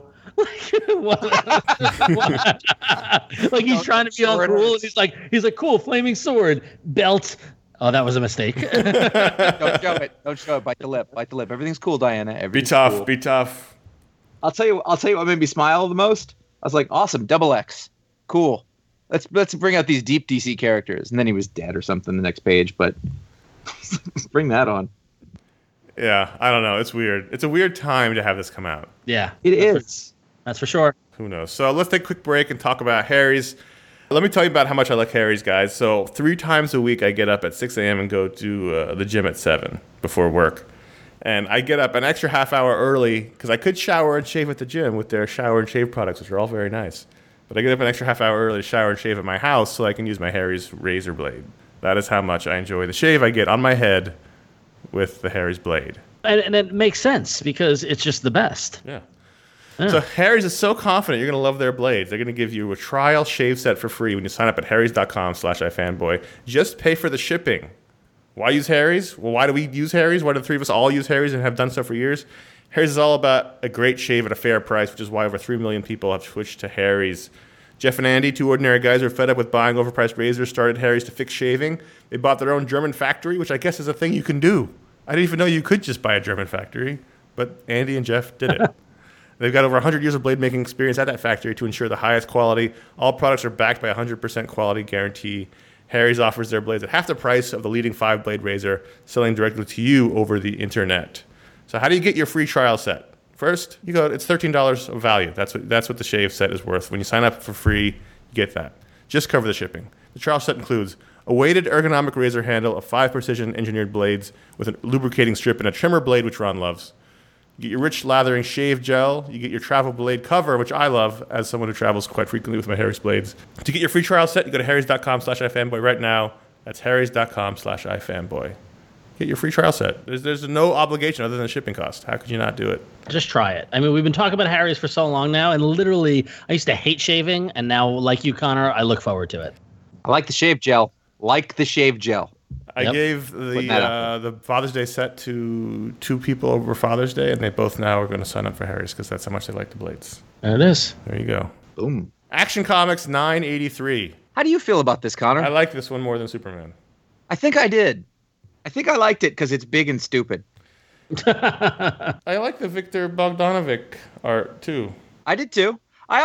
Like he's trying to be all cool, and he's like cool flaming sword belt. Oh, that was a mistake. Don't show it. Don't show it. Bite the lip. Everything's cool, Diana. Be tough. Cool. Be tough. I'll tell you what made me smile the most. I was like, awesome, Double X, cool. Let's bring out these deep DC characters. And then he was dead or something the next page, but let's bring that on. Yeah, I don't know. It's weird. It's a weird time to have this come out. Yeah, it is. That's for sure. Who knows? So let's take a quick break and talk about Harry's. Let me tell you about how much I like Harry's, guys. So 3 times a week, I get up at 6 a.m. and go to the gym at 7 before work. And I get up an extra half hour early because I could shower and shave at the gym with their shower and shave products, which are all very nice. But I get up an extra half hour early to shower and shave at my house so I can use my Harry's razor blade. That is how much I enjoy the shave I get on my head with the Harry's blade. And it makes sense because it's just the best. Yeah. So Harry's is so confident you're going to love their blades. They're going to give you a trial shave set for free when you sign up at harrys.com/ifanboy. Just pay for the shipping. Why use Harry's? Well, why do we use Harry's? Why do the three of us all use Harry's and have done so for years? Harry's is all about a great shave at a fair price, which is why over 3 million people have switched to Harry's. Jeff and Andy, 2 ordinary guys who are fed up with buying overpriced razors, started Harry's to fix shaving. They bought their own German factory, which I guess is a thing you can do. I didn't even know you could just buy a German factory, but Andy and Jeff did it. They've got over 100 years of blade making experience at that factory to ensure the highest quality. All products are backed by a 100% quality guarantee. Harry's offers their blades at half the price of the leading 5-blade razor, selling directly to you over the internet. So how do you get your free trial set? First, it's $13 of value. That's what the shave set is worth. When you sign up for free, you get that. Just cover the shipping. The trial set includes a weighted ergonomic razor handle of 5 precision engineered blades with a lubricating strip and a trimmer blade, which Ron loves. You get your rich lathering shave gel. You get your travel blade cover, which I love as someone who travels quite frequently with my Harry's blades. To get your free trial set, you go to harrys.com/ifanboy right now. That's harrys.com/ifanboy. Get your free trial set. There's no obligation other than shipping cost. How could you not do it? Just try it. I mean, we've been talking about Harry's for so long now, and literally, I used to hate shaving, and now, like you, Connor, I look forward to it. I like the shave gel. I gave the Father's Day set to 2 people over Father's Day, and they both now are going to sign up for Harry's because that's how much they like the blades. There it is. There you go. Boom. Action Comics 983. How do you feel about this, Connor? I like this one more than Superman. I think I did. I think I liked it because it's big and stupid. I like the Victor Bogdanovic art too. I did too. I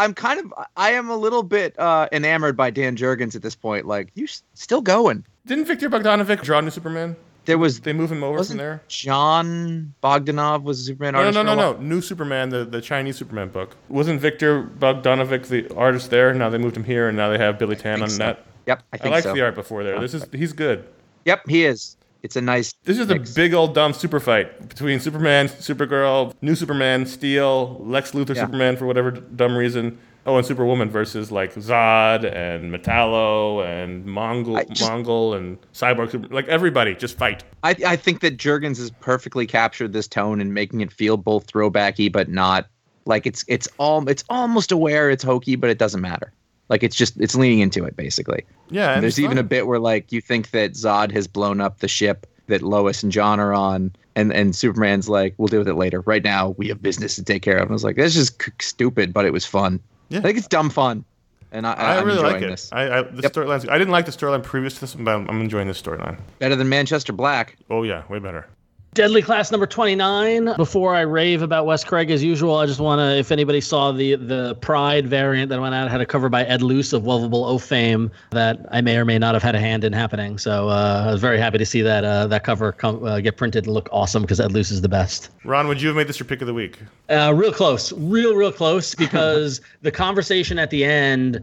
am a little bit enamored by Dan Jurgens at this point. Like, you still going. Didn't Victor Bogdanovic draw New Superman? They move him over from there? John Bogdanov was a Superman artist? No. New Superman, the Chinese Superman book. Wasn't Victor Bogdanovic the artist there? Now they moved him here, and now they have Billy Tan on that. Yep, I think I so. liked the art before there. He's good. Yep, he is. It's a nice. This is mix. a big old dumb super fight between Superman, Supergirl, New Superman, Steel, Lex Luthor, Superman for whatever dumb reason. Oh, and Superwoman versus like Zod and Metallo and Mongol and Cyborg. Like everybody, just fight. I think that Jurgens has perfectly captured this tone and making it feel both throwbacky but not like it's almost aware it's hokey, but it doesn't matter. Like it's leaning into it basically. Yeah, and there's even a bit where like you think that Zod has blown up the ship that Lois and John are on, and Superman's like, we'll deal with it later. Right now, we have business to take care of. And I was like, that's just stupid, but it was fun. Yeah. I think it's dumb fun, and I'm really enjoying like it. this. Storylines. I didn't like the storyline previous to this, but I'm enjoying this storyline. Better than Manchester Black. Oh yeah, way better. Deadly Class number 29. Before I rave about Wes Craig as usual, I just want to, if anybody saw the Pride variant that went out, had a cover by Ed Luce of Lovable O fame that I may or may not have had a hand in happening. So I was very happy to see that cover get printed and look awesome because Ed Luce is the best. Ron, would you have made this your pick of the week? Real close, real close, because the conversation at the end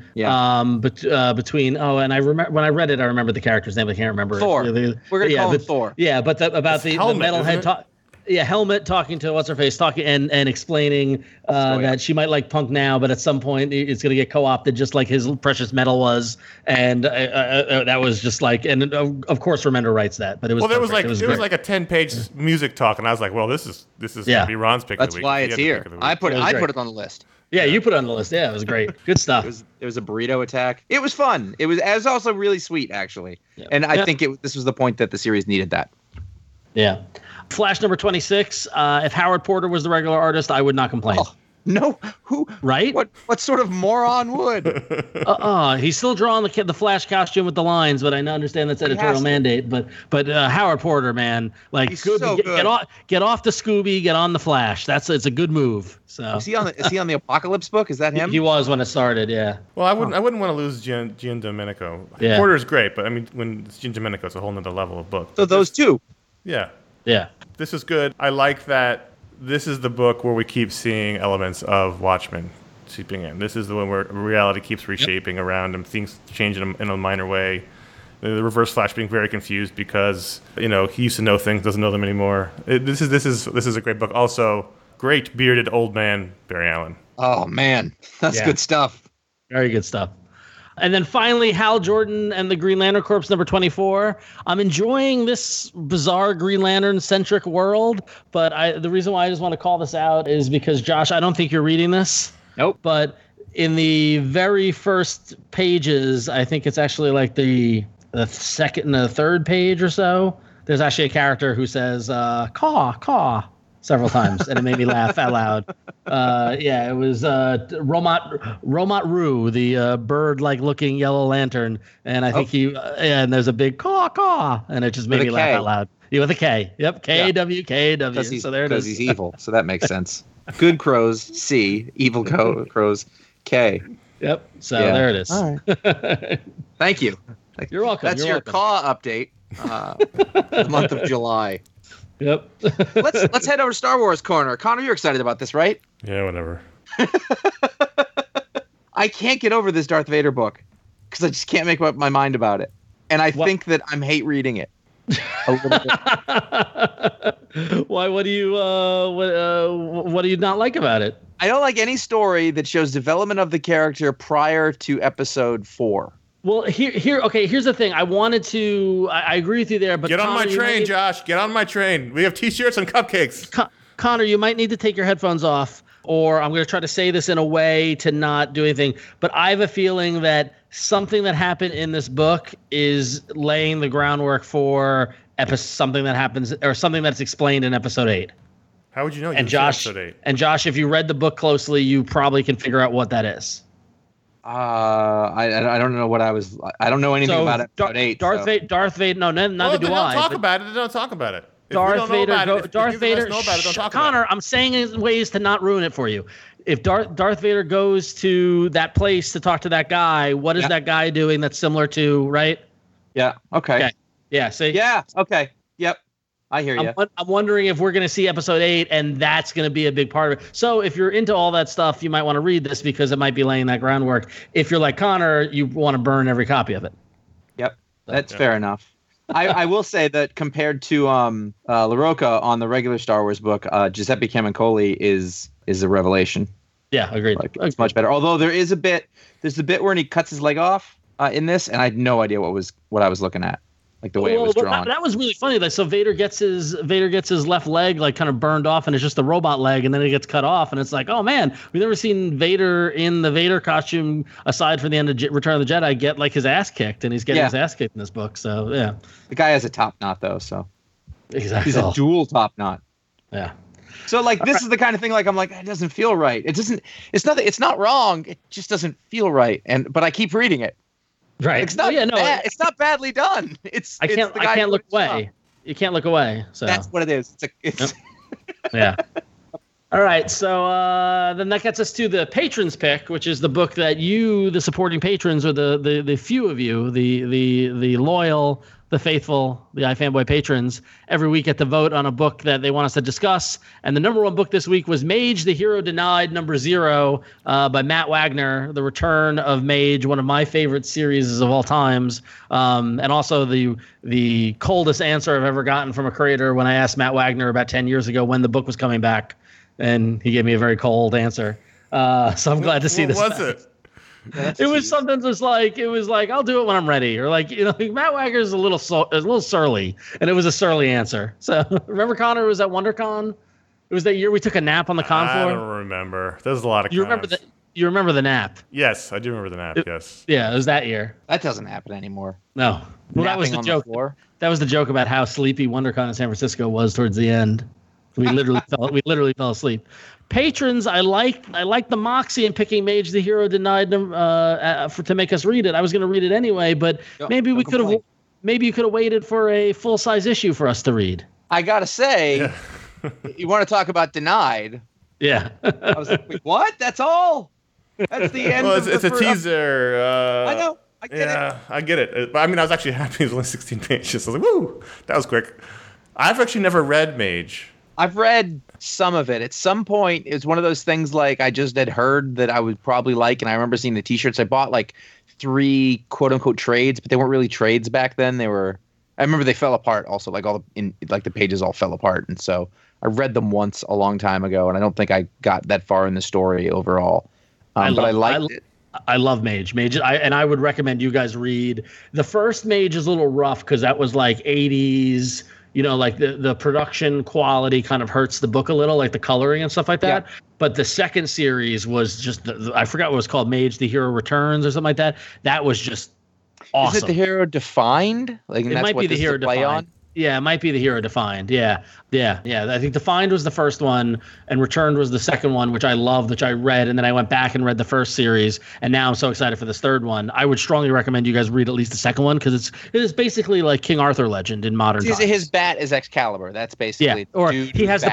between and I remember when I read it, I remember the character's name. I can't remember. Thor. We're gonna call him Thor. Yeah, but about the metalhead talk. Yeah, Helmet talking to what's her face, and explaining that she might like punk now, but at some point it's going to get co-opted, just like his Precious Metal was, and that was just like, and of course Remender writes that, but it was it was like it was like a 10-page music talk, and I was like, well, this is gonna be Ron's pick of the week. That's why it's here. I put it on the list. Yeah, you put it on the list. Yeah, it was great. Good stuff. It was a burrito attack. It was fun. It was also really sweet, actually, and I think this was the point that the series needed that. Yeah. Flash number 26. If Howard Porter was the regular artist, I would not complain. Oh, no, who? Right? What sort of moron would? He's still drawing the Flash costume with the lines, but I understand that's editorial mandate. But Howard Porter, man, like he's so good. Get off the Scooby, get on the Flash. It's a good move. So is he on the Apocalypse book? Is that him? He was when it started. Yeah. Well, I wouldn't want to lose Gian Domenico. Yeah. Porter's great, but I mean, when it's Gian Domenico, it's a whole nother level of book. So those two. Yeah. Yeah. This is good. I like that this is the book where we keep seeing elements of Watchmen seeping in. This is the one where reality keeps reshaping around him, things change in a minor way. The Reverse Flash being very confused because, he used to know things, doesn't know them anymore. This is a great book. Also, great bearded old man Barry Allen. Oh, man. That's good stuff. Very good stuff. And then finally, Hal Jordan and the Green Lantern Corps, number 24. I'm enjoying this bizarre Green Lantern-centric world, but the reason why I just want to call this out is because, Josh, I don't think you're reading this. Nope. But in the very first pages, I think it's actually like the second and the third page or so, there's actually a character who says, caw, several times, and it made me laugh out loud. It was Romat Rue, the bird-like looking yellow lantern, and I think and there's a big caw, and it just made me laugh out loud. Yeah, with a K. Yep, K-W. So there it is. Because he's evil, so that makes sense. Good crows, C. Evil crows, K. Yep, so there it is. All right. Thank you. You're welcome. That's your caw update, the month of July. Yep. Let's head over to Star Wars Corner. Connor, you're excited about this, right? Yeah, whatever. I can't get over this Darth Vader book because I just can't make up my mind about it, and I think that I'm hate reading it a little bit. Why? What do you not like about it? I don't like any story that shows development of the character prior to Episode 4. Well, here's the thing. I agree with you there, but Get on Connor, my train, Josh. Get on my train. We have T-shirts and cupcakes. Connor, you might need to take your headphones off, or I'm going to try to say this in a way to not do anything. But I have a feeling that something that happened in this book is laying the groundwork for something that happens or something that's explained in episode 8. How would you know? And Josh, if you read the book closely, you probably can figure out what that is. I don't know what I don't know anything about it. Darth Vader. No, neither do I. Don't talk about it. Don't talk about it. Darth Vader. Darth Vader. Know about it, don't talk Connor, about it. I'm saying ways to not ruin it for you. If Darth Vader goes to that place to talk to that guy, what is that guy doing that's similar to, right? Yeah. Okay. Yeah. See. Yeah. Okay. Yep. I hear you. I'm wondering if we're going to see episode 8, and that's going to be a big part of it. So if you're into all that stuff, you might want to read this because it might be laying that groundwork. If you're like Connor, you want to burn every copy of it. Yep, that's fair enough. I will say that compared to La Rocca on the regular Star Wars book, Giuseppe Camuncoli is a revelation. Yeah, agreed. It's much better. Although there's the bit where he cuts his leg off in this, and I had no idea what I was looking at. Like the way it was drawn. That was really funny. Like, so Vader gets his left leg like kind of burned off, and it's just a robot leg, and then it gets cut off, and it's like, oh man, we've never seen Vader in the Vader costume aside from the end of Return of the Jedi get like his ass kicked, and he's getting his ass kicked in this book. So yeah, the guy has a top knot though, so exactly, he's a dual top knot. Yeah. So like this is the kind of thing like I'm like it doesn't feel right. It's not wrong. It just doesn't feel right. But I keep reading it. Right. It's not it's not badly done. I can't look away. You can't look away. So that's what it is. Yeah. All right. So then that gets us to the patrons pick, which is the book that you, the supporting patrons, or the few of you, the loyal, the faithful, the iFanboy patrons, every week get to vote on a book that they want us to discuss. And the number one book this week was Mage, the Hero Denied, number 0, by Matt Wagner, The Return of Mage, one of my favorite series of all times. And also the coldest answer I've ever gotten from a creator when I asked Matt Wagner about 10 years ago when the book was coming back. And he gave me a very cold answer. So I'm glad to see this. What was it? It was something just like I'll do it when I'm ready, or like Matt Wagner's a little surly, and it was a surly answer. So remember, Connor, was at WonderCon? It was that year we took a nap on the con floor. I don't remember. There's a lot of. You remember the nap? Yes, I do remember the nap. Yes. Yeah, it was that year. That doesn't happen anymore. No. Well, that was the joke. That was the joke about how sleepy WonderCon in San Francisco was towards the end. We literally fell asleep. Patrons, I like the moxie in picking Mage the Hero Denied to make us read it. I was going to read it anyway, but maybe you could have waited for a full size issue for us to read. I gotta say, you want to talk about Denied? Yeah. I was like, wait, what? That's all? That's the end. Well, it's a teaser. I know. I get it. I get it. But I mean, I was actually happy it was only 16 pages. I was like, woo, that was quick. I've actually never read Mage. I've read some of it. At some point, it's one of those things like I just had heard that I would probably like, and I remember seeing the T-shirts. I bought like 3 quote-unquote trades, but they weren't really trades back then. I remember they fell apart also, like the pages all fell apart, and so I read them once a long time ago, and I don't think I got that far in the story overall. But I liked it. I love Mage. I would recommend you guys read. The first Mage is a little rough because that was like 80s. Like the production quality kind of hurts the book a little, like the coloring and stuff like that. Yeah. But the second series was just, I forgot what it was called, Mage, the Hero Returns or something like that. That was just awesome. Is it the Hero Defined? Like, it might be the Hero Defined. Yeah, it might be the Hero Defined. Yeah. I think Defined was the first one, and Returned was the second one, which I loved, which I read, and then I went back and read the first series, and now I'm so excited for this third one. I would strongly recommend you guys read at least the second one because it is basically like King Arthur legend in modern times. His bat is Excalibur. That's basically or he has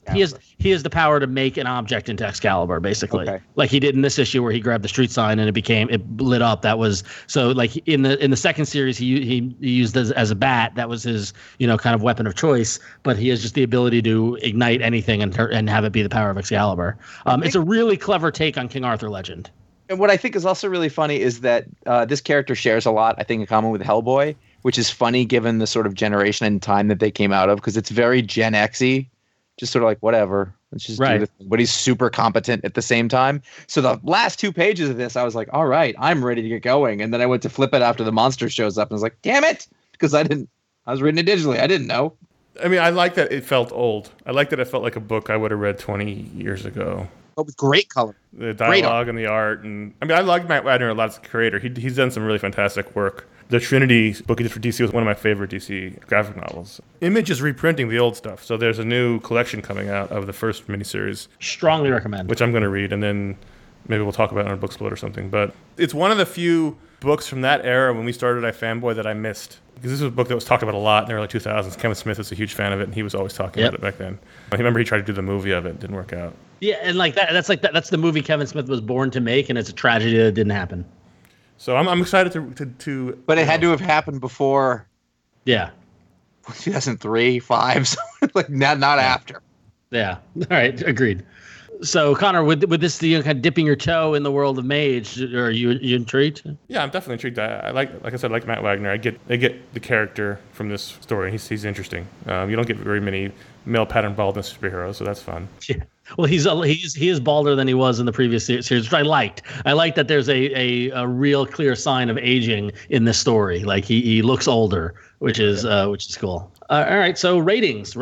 the power to make an object into Excalibur, basically, like he did in this issue where he grabbed the street sign and it lit up. That was so like in the second series he used as a bat. That was his kind of weapon of choice, but he has just the ability to ignite anything and have it be the power of Excalibur. It's a really clever take on King Arthur legend. And what I think is also really funny is that this character shares a lot, I think, in common with Hellboy, which is funny given the sort of generation and time that they came out of, because it's very Gen X-y, just sort of like whatever. Let's just Right. do this. But he's super competent at the same time. So the last 2 pages of this, I was like, all right, I'm ready to get going. And then I went to flip it after the monster shows up and I was like, damn it. Because I was reading it digitally. I didn't know. I mean, I like that it felt old. I like that it felt like a book I would have read 20 years ago. But with great color. The dialogue and the art. And I mean, I like Matt Wagner a lot as a creator. He's done some really fantastic work. The Trinity book he did for DC was one of my favorite DC graphic novels. Image is reprinting the old stuff. So there's a new collection coming out of the first miniseries, Strongly recommend. which I'm going to read, and then maybe we'll talk about it on a book split or something. But it's one of the few books from that era when we started iFanboy that I missed. Because this was a book that was talked about a lot in the early 2000s. Kevin Smith was a huge fan of it, and he was always talking about it back then. I remember he tried to do the movie of it. Didn't work out. Yeah, and that's the movie Kevin Smith was born to make, and it's a tragedy that it didn't happen. So I'm excited to But it had to have happened before Yeah. 2003, 5, so like not after. Yeah. All right. Agreed. So, Connor, with this, kind of dipping your toe in the world of Mage, are you intrigued? Yeah, I'm definitely intrigued. I like I said, I like Matt Wagner. I get the character from this story. He's interesting. You don't get very many male pattern baldness superheroes, so that's fun. Yeah. Well, he is balder than he was in the previous series, which I liked. I like that there's a real clear sign of aging in this story. Like he looks older, which is cool. All right, so ratings.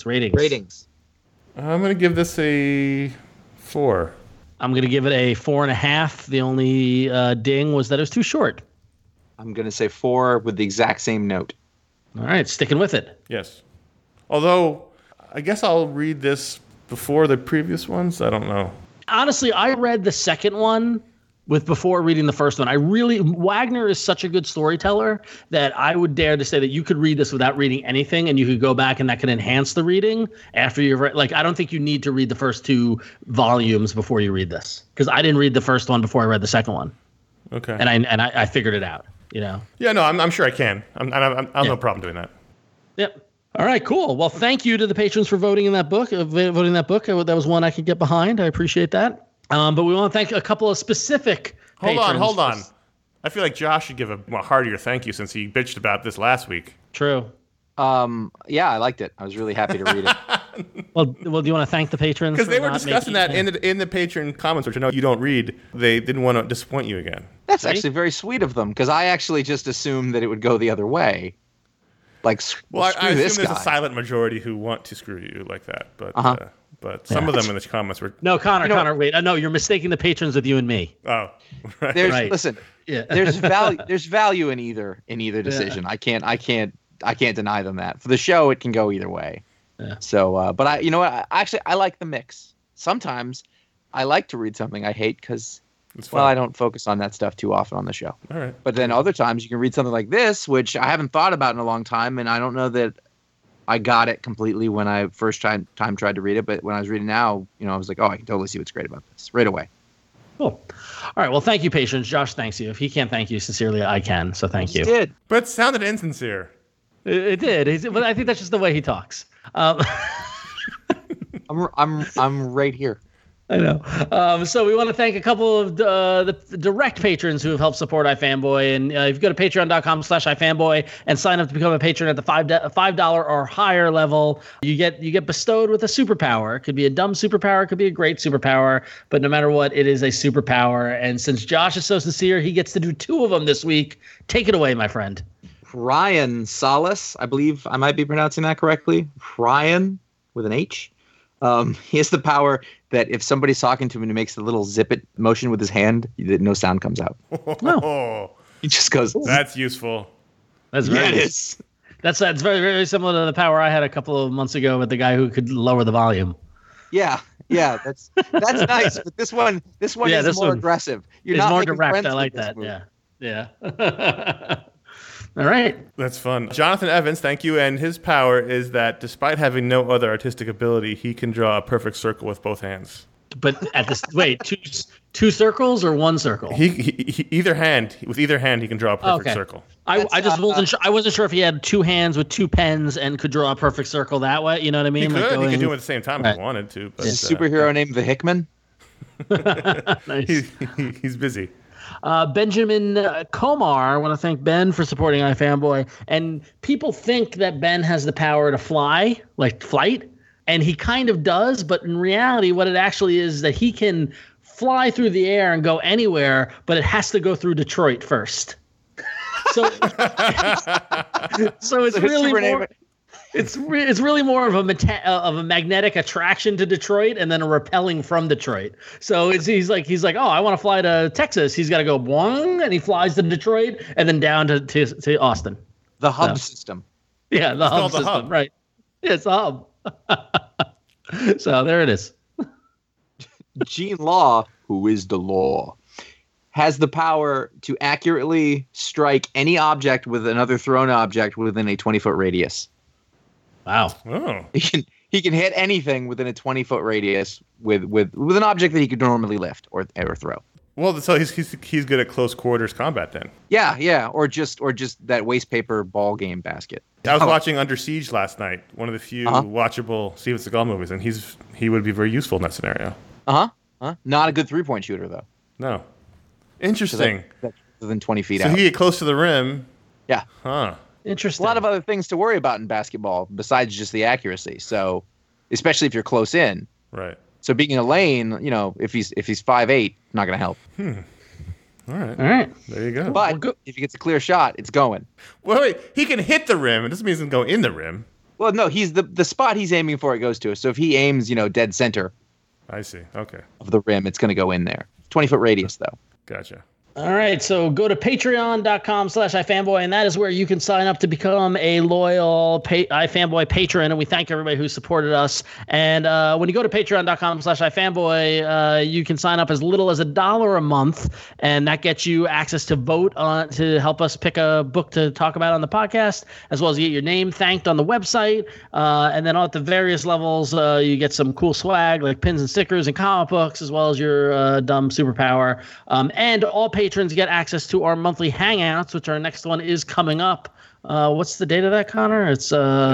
I'm gonna give this a 4. I'm gonna give it a 4.5. The only ding was that it was too short. I'm going to say 4 with the exact same note. All right, sticking with it. Yes. Although I guess I'll read this before the previous ones. I don't know. Honestly, I read the second one before reading the first one. Wagner is such a good storyteller that I would dare to say that you could read this without reading anything, and you could go back and that could enhance the reading after you've read. Like, I don't think you need to read the first 2 volumes before you read this, because I didn't read the first one before I read the second one, Okay. and I figured it out. You know. Yeah, no, I'm sure I can. I have no problem doing that. Yep. All right, cool. Well, thank you to the patrons for voting in that book. That was one I could get behind. I appreciate that. But we want to thank a couple of specific patrons. Hold on. I feel like Josh should give a heartier thank you since he bitched about this last week. True. Yeah, I liked it. I was really happy to read it. Well, do you want to thank the patrons? Because they were discussing that in the patron comments, which I know you don't read. They didn't want to disappoint you again. That's actually very sweet of them, because I actually just assumed that it would go the other way. Like, Well, I screw assume this there's guy. a silent majority who want to screw you like that, but but some of them in the comments were No, Connor, wait. No, you're mistaking the patrons with you and me. right. Listen, Yeah. there's value in either decision. I can't deny them that. For the show, it can go either way. Yeah. So, but I like the mix. Sometimes I like to read something I hate because, well, I don't focus on that stuff too often on the show. All right. But then other times you can read something like this, which I haven't thought about in a long time, and I don't know that I got it completely when I first time tried to read it. But when I was reading now, I was like, oh, I can totally see what's great about this right away. Cool. All right. Well, thank you, patrons. Josh thanks you. If he can't thank you sincerely, I can. So thank you. It did. But it sounded insincere. It did. But I think that's just the way he talks. I'm right here. I know. So we want to thank a couple of the direct patrons who have helped support iFanboy. And if you go to patreon.com/iFanboy and sign up to become a patron at the $5 or higher level, you get bestowed with a superpower. It could be a dumb superpower. It could be a great superpower. But no matter what, it is a superpower. And since Josh is so sincere, he gets to do 2 of them this week. Take it away, my friend. Ryan Salas, I believe I might be pronouncing that correctly. Ryan with an H. He has the power that if somebody's talking to him and he makes the little zip it motion with his hand, no sound comes out. Oh, He just goes. that's useful. That's Yeah, very it is. That's very, very similar to the power I had a couple of months ago with the guy who could lower the volume. Yeah, that's nice. But this one Yeah, is this more one aggressive. You're It's not more making direct. friends I like with this that. move. Yeah. All right. That's fun. Jonathan Evans, thank you. And his power is that despite having no other artistic ability, he can draw a perfect circle with both hands. But at this, wait, two circles or one circle? He either hand he can draw a perfect Okay. circle. I just wasn't sure. I wasn't sure if he had 2 hands with 2 pens and could draw a perfect circle that way. You know what I He mean? could. Like He going- could do it at the same time if Right. he wanted to. But Is a superhero named the Hickman? Nice. he's busy. Benjamin Komar, I want to thank Ben for supporting iFanboy. And people think that Ben has the power to fly, like flight. And he kind of does, but in reality, what it actually is that he can fly through the air and go anywhere, but it has to go through Detroit first. So, so it's really more. It's really more of a magnetic attraction to Detroit and then a repelling from Detroit. So he's like, oh, I want to fly to Texas. He's got to go boing, and he flies to Detroit and then down to Austin. The hub system. Yeah, the hub system. Right. Yeah, it's a hub. So there it is. Gene Law, who is the law, has the power to accurately strike any object with another thrown object within a 20-foot radius. Wow. Oh. He can hit anything within a 20-foot radius with an object that he could normally lift or throw. Well, so he's good at close quarters combat then. Yeah, or just that waste paper ball game basket. I was watching Under Siege last night, one of the few watchable Steven Seagal movies, and he would be very useful in that scenario. Not a good 3-point shooter though. No. Interesting. That's within 20 feet so out. he get close to the rim. Yeah. Huh. Interesting. A lot of other things to worry about in basketball besides just the accuracy. So, especially if you're close in. Right. So being in a lane, if he's 5'8", not going to help. All right. There you go. But if he gets a clear shot, it's going. Wait. He can hit the rim. It doesn't mean he's going to go in the rim. Well, no, he's the spot he's aiming for, it goes to. So if he aims, dead center I see. Okay. of the rim, it's going to go in there. 20-foot radius, though. Gotcha. All right, so go to patreon.com/ifanboy, and that is where you can sign up to become a loyal iFanboy patron, and we thank everybody who supported us. And when you go to patreon.com/ifanboy, you can sign up as little as $1 a month, and that gets you access to vote on to help us pick a book to talk about on the podcast, as well as you get your name thanked on the website. And then at the various levels, you get some cool swag like pins and stickers and comic books, as well as your dumb superpower. And all patrons get access to our monthly hangouts, which our next one is coming up. What's the date of that, Connor? It's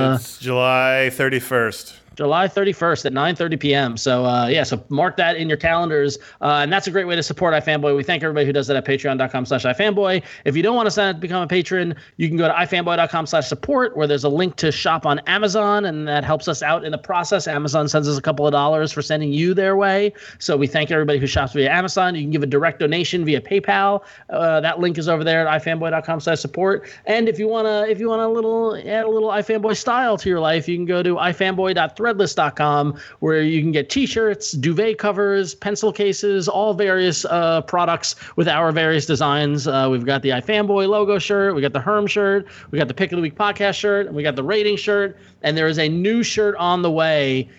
July 31st. July 31st at 9:30 p.m. So, so mark that in your calendars. And that's a great way to support iFanboy. We thank everybody who does that at patreon.com/iFanboy. If you don't want to sign up to become a patron, you can go to ifanboy.com/support, where there's a link to shop on Amazon, and that helps us out in the process. Amazon sends us a couple of dollars for sending you their way. So we thank everybody who shops via Amazon. You can give a direct donation via PayPal. That link is over there at ifanboy.com/support. And if you want to add a little iFanboy style to your life, you can go to ifanboy.threadless.com, where you can get t-shirts, duvet covers, pencil cases, all various products with our various designs. We've got the iFanboy logo shirt, we got the Herm shirt, we got the Pick of the Week podcast shirt, and we got the rating shirt, and there is a new shirt on the way.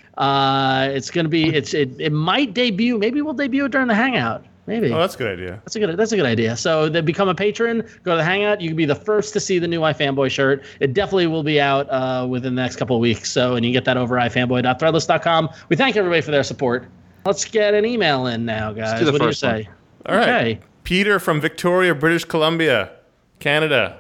It's going to be it might debut, maybe we'll debut it during the hangout. Maybe. Oh, that's a good idea. That's a good idea. So then become a patron, go to the Hangout. You can be the first to see the new iFanboy shirt. It definitely will be out within the next couple of weeks. So, and you can get that over at ifanboy.threadless.com. We thank everybody for their support. Let's get an email in now, guys. What do you say? All right. Okay. Peter from Victoria, British Columbia, Canada,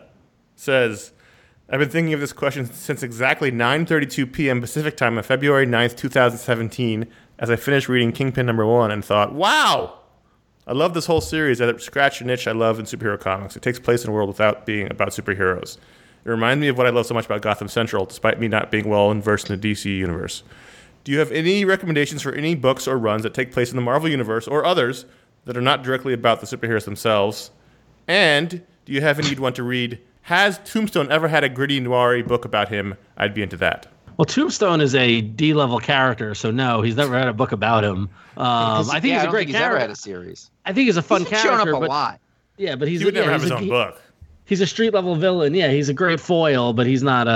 says, I've been thinking of this question since exactly 9:32 p.m. Pacific time on February 9th, 2017, as I finished reading Kingpin #1 and thought, wow! I love this whole series. I scratched a niche I love in superhero comics. It takes place in a world without being about superheroes. It reminds me of what I love so much about Gotham Central, despite me not being well versed in the DC universe. Do you have any recommendations for any books or runs that take place in the Marvel universe or others that are not directly about the superheroes themselves? And do you have any you'd want to read? Has Tombstone ever had a gritty noir book about him? I'd be into that. Well, Tombstone is a D-level character, so no, he's never had a book about him. I think he's a great character. He's never had a series. I think he's a fun character. He's shown up a lot. Yeah, but he would never have his own book. He's a street level villain. Yeah, he's a great foil, but he's not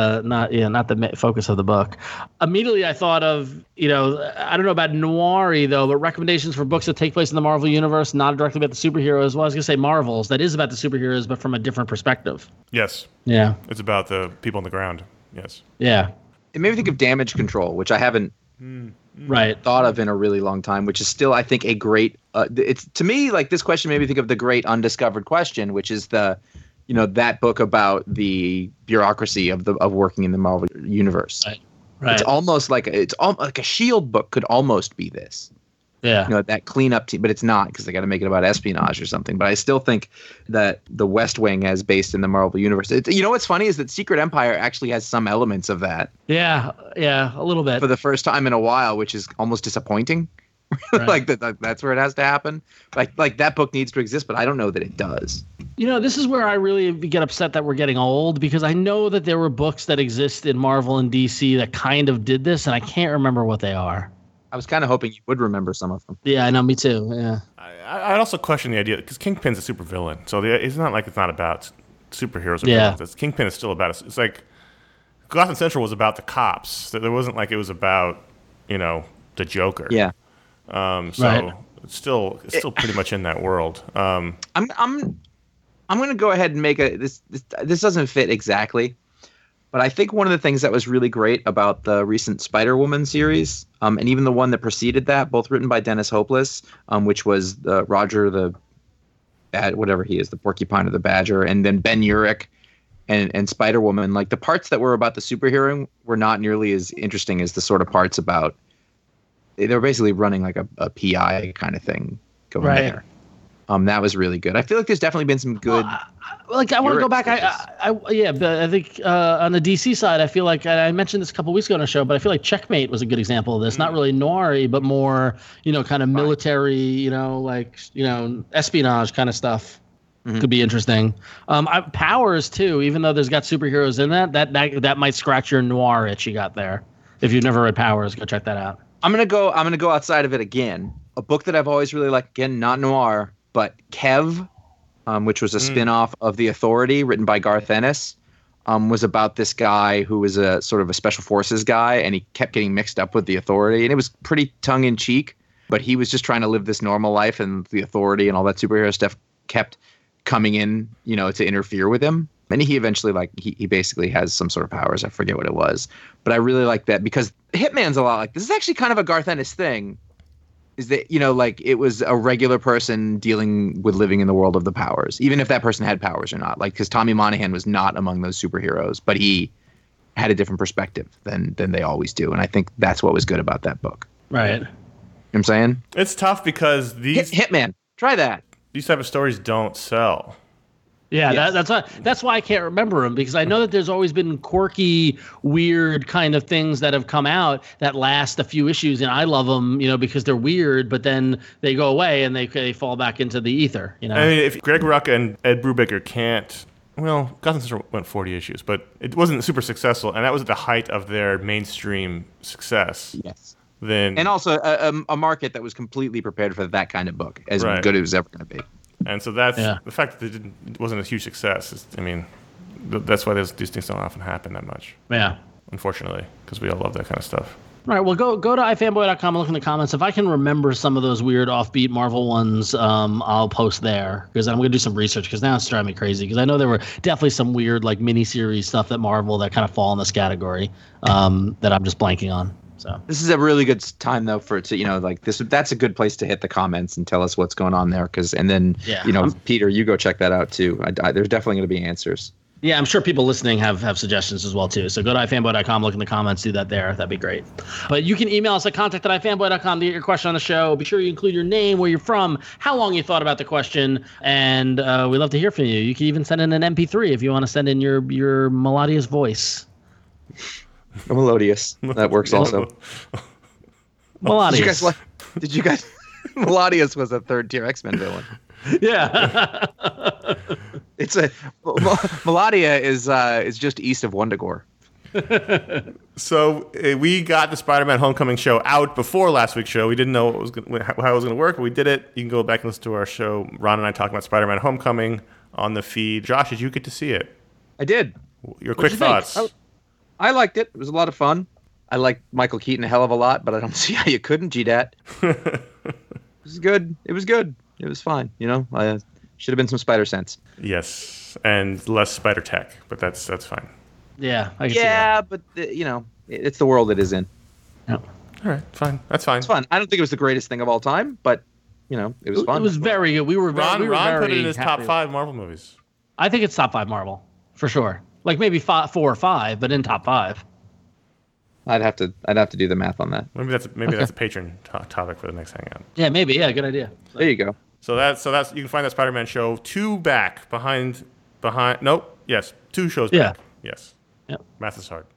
the focus of the book. Immediately, I thought of I don't know about noir though, but recommendations for books that take place in the Marvel universe, not directly about the superheroes. Well, I was gonna say Marvels. That is about the superheroes, but from a different perspective. Yes. Yeah. It's about the people on the ground. Yes. Yeah. It made me think of Damage Control, which I haven't thought of in a really long time, which is still, I think, a great it's to me, like, this question made me think of the great undiscovered question, which is that book about the bureaucracy of working in the Marvel universe. Right. It's almost like a S.H.I.E.L.D. book could almost be this. Yeah. That cleanup team, but it's not because they got to make it about espionage or something. But I still think that the West Wing, as based in the Marvel universe, what's funny is that Secret Empire actually has some elements of that. Yeah, a little bit for the first time in a while, which is almost disappointing. Right. That's where it has to happen. Like that book needs to exist, but I don't know that it does. This is where I really get upset that we're getting old, because I know that there were books that exist in Marvel and DC that kind of did this, and I can't remember what they are. I was kind of hoping you would remember some of them. Yeah, I know, me too. Yeah. I also question the idea, because Kingpin's a supervillain, so it's not like it's not about superheroes or Yeah. villains. Kingpin is still about it's like Gotham Central was about the cops. There wasn't like it was about the Joker. Yeah. Right. it's still pretty much in that world. I'm going to go ahead and make this doesn't fit exactly, but I think one of the things that was really great about the recent Spider-Woman series, and even the one that preceded that, both written by Dennis Hopeless, which was Roger the whatever he is, the Porcupine or the Badger, and then Ben Urich and Spider-Woman, like the parts that were about the superhero were not nearly as interesting as the sort of parts about. They were basically running like a PI kind of thing going there. That was really good. I feel like there's definitely been some good. I want to go back. But I think on the DC side, I feel like I mentioned this a couple weeks ago on a show, but I feel like Checkmate was a good example of this. Not really noir-y, but more, kind of military, espionage kind of stuff. Mm-hmm. Could be interesting. Powers too, even though there's got superheroes in that might scratch your noir itch you got there. If you've never read Powers, go check that out. I'm gonna go outside of it again. A book that I've always really liked, again, not noir, but Kev, which was a spin-off of The Authority, written by Garth Ennis, was about this guy who was a sort of a special forces guy, and he kept getting mixed up with The Authority, and it was pretty tongue-in-cheek, but he was just trying to live this normal life, and The Authority and all that superhero stuff kept coming in, to interfere with him. And he eventually, he basically has some sort of powers. I forget what it was. But I really like that, because Hitman's a lot like this. Is actually kind of a Garth Ennis thing. Is that, it was a regular person dealing with living in the world of the powers, even if that person had powers or not. Because Tommy Monahan was not among those superheroes, but he had a different perspective than they always do. And I think that's what was good about that book. Right. You know what I'm saying? It's tough because these Hitman, try that. These type of stories don't sell. Yeah, Yes. that's why I can't remember them, because I know that there's always been quirky, weird kind of things that have come out that last a few issues, and I love them, because they're weird, but then they go away and they fall back into the ether. I mean, if Greg Rucka and Ed Brubaker can't, well, Gotham Central went 40 issues, but it wasn't super successful, and that was at the height of their mainstream success. Yes. Then And also a market that was completely prepared for that kind of book, as Right. good as it was ever going to be. And so that's the fact that it wasn't a huge success. That's why these things don't often happen that much. Yeah. Unfortunately, because we all love that kind of stuff. All right, well, go to ifanboy.com and look in the comments. If I can remember some of those weird offbeat Marvel ones, I'll post there, because I'm going to do some research, because now it's driving me crazy, because I know there were definitely some weird miniseries stuff that Marvel that kind of fall in this category that I'm just blanking on. So This is a really good time, though, for it to, that's a good place to hit the comments and tell us what's going on there. Peter, you go check that out, too. There's definitely going to be answers. Yeah, I'm sure people listening have suggestions as well, too. So go to ifanboy.com, look in the comments, do that there. That'd be great. But you can email us at contact@ifanboy.com to get your question on the show. Be sure you include your name, where you're from, how long you thought about the question, and we love to hear from you. You can even send in an MP3 if you want to send in your melodious voice. Melodious. That works also. Melodious. Did you guys Melodious was a third-tier X-Men villain. Yeah. It's Melodia is just east of Wundagore. So we got the Spider-Man Homecoming show out before last week's show. We didn't know how it was going to work, but we did it. You can go back and listen to our show. Ron and I talking about Spider-Man Homecoming on the feed. Josh, did you get to see it? I did. Your quick thoughts. I liked it. It was a lot of fun. I liked Michael Keaton a hell of a lot, but I don't see how you couldn't, G-Dat. It was good. It was good. It was fine. Should have been some spider sense. Yes, and less spider tech, but that's fine. Yeah, I can see that. But it's the world it is in. Yeah. All right, fine. That's fine. It's fun. I don't think it was the greatest thing of all time, but it was fun. It was very good. Ron put it in his top 5 Marvel movies. I think it's top 5 Marvel for sure. Like maybe 4 or 5, but in top 5. I'd have to do the math on that. Maybe that's a patron topic for the next hangout. Yeah, maybe. Yeah, good idea. There you go. So that's you can find that Spider-Man show 2 back behind. Nope. Yes, 2 shows back. Yes. Yep. Math is hard.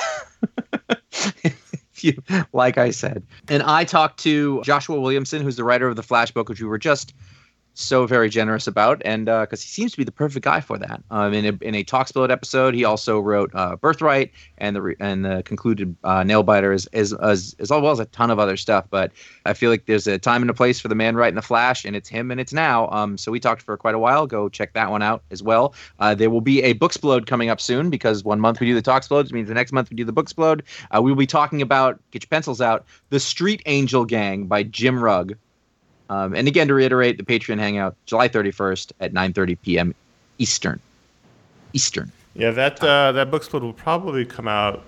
Like I said. And I talked to Joshua Williamson, who's the writer of the Flash book, which we were just so very generous about, and because he seems to be the perfect guy for that. In a Talkspload episode, he also wrote Birthright and the concluded Nailbiter, as well as a ton of other stuff. But I feel like there's a time and a place for the man writing the Flash, and it's him and it's now. So we talked for quite a while. Go check that one out as well. There will be a Booksplode coming up soon, because 1 month we do the Talksplodes, which means the next month we do the Booksplode. We will be talking about, get your pencils out, The Street Angel Gang by Jim Rugg. And again, to reiterate, the Patreon Hangout, July 31st at 9:30 p.m. Eastern. Yeah, that book split will probably come out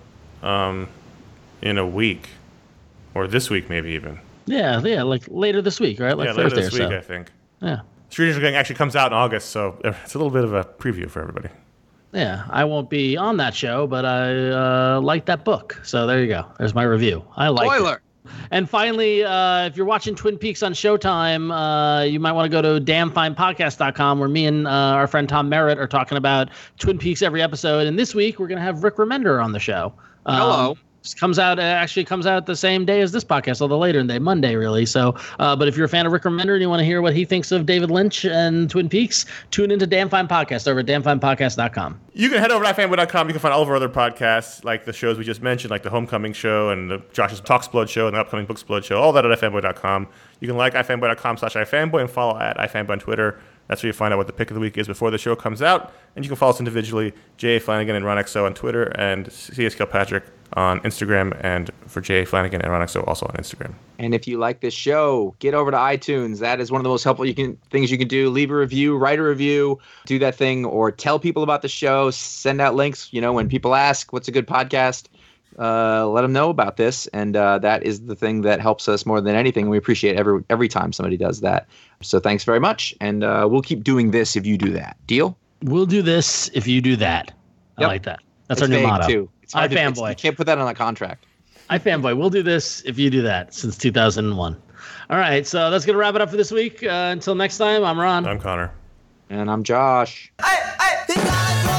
in a week, or this week maybe even. Yeah, like later this week, right? Like yeah, Thursday later this week, or so. I think. Yeah. Street Angel Gang actually comes out in August, so it's a little bit of a preview for everybody. Yeah, I won't be on that show, but I like that book. So there you go. There's my review. I like it. And finally, if you're watching Twin Peaks on Showtime, you might want to go to damnfinepodcast.com, where me and our friend Tom Merritt are talking about Twin Peaks every episode. And this week, we're going to have Rick Remender on the show. Hello. Comes out the same day as this podcast, although later in the day, Monday, really. So, but if you're a fan of Rick Remender and you want to hear what he thinks of David Lynch and Twin Peaks, tune into Damn Fine Podcast over at damnfinepodcast.com. You can head over to ifanboy.com. You can find all of our other podcasts, like the shows we just mentioned, like the Homecoming show and the Josh's Talksplode show and the upcoming Booksplode show, all that at ifanboy.com. You can like ifanboy.com/ifanboy and follow at ifanboy on Twitter. That's where you find out what the pick of the week is before the show comes out. And you can follow us individually, J.A. Flanagan and Ron XO on Twitter, and C.S. Kilpatrick on Instagram, and for J.A. Flanagan and Ron XO also on Instagram. And if you like this show, get over to iTunes. That is one of the most helpful things you can do. Leave a review, write a review, do that thing, or tell people about the show. Send out links. When people ask, what's a good podcast? Let them know about this, and that is the thing that helps us more than anything. We appreciate every time somebody does that. So thanks very much, and we'll keep doing this if you do that. Deal? We'll do this if you do that. I like that. That's our new motto. Too. It's hard iFanboy. You can't put that on a contract. iFanboy. We'll do this if you do that. Since 2001. All right, so that's gonna wrap it up for this week. Until next time, I'm Ron. I'm Connor. And I'm Josh. Hey,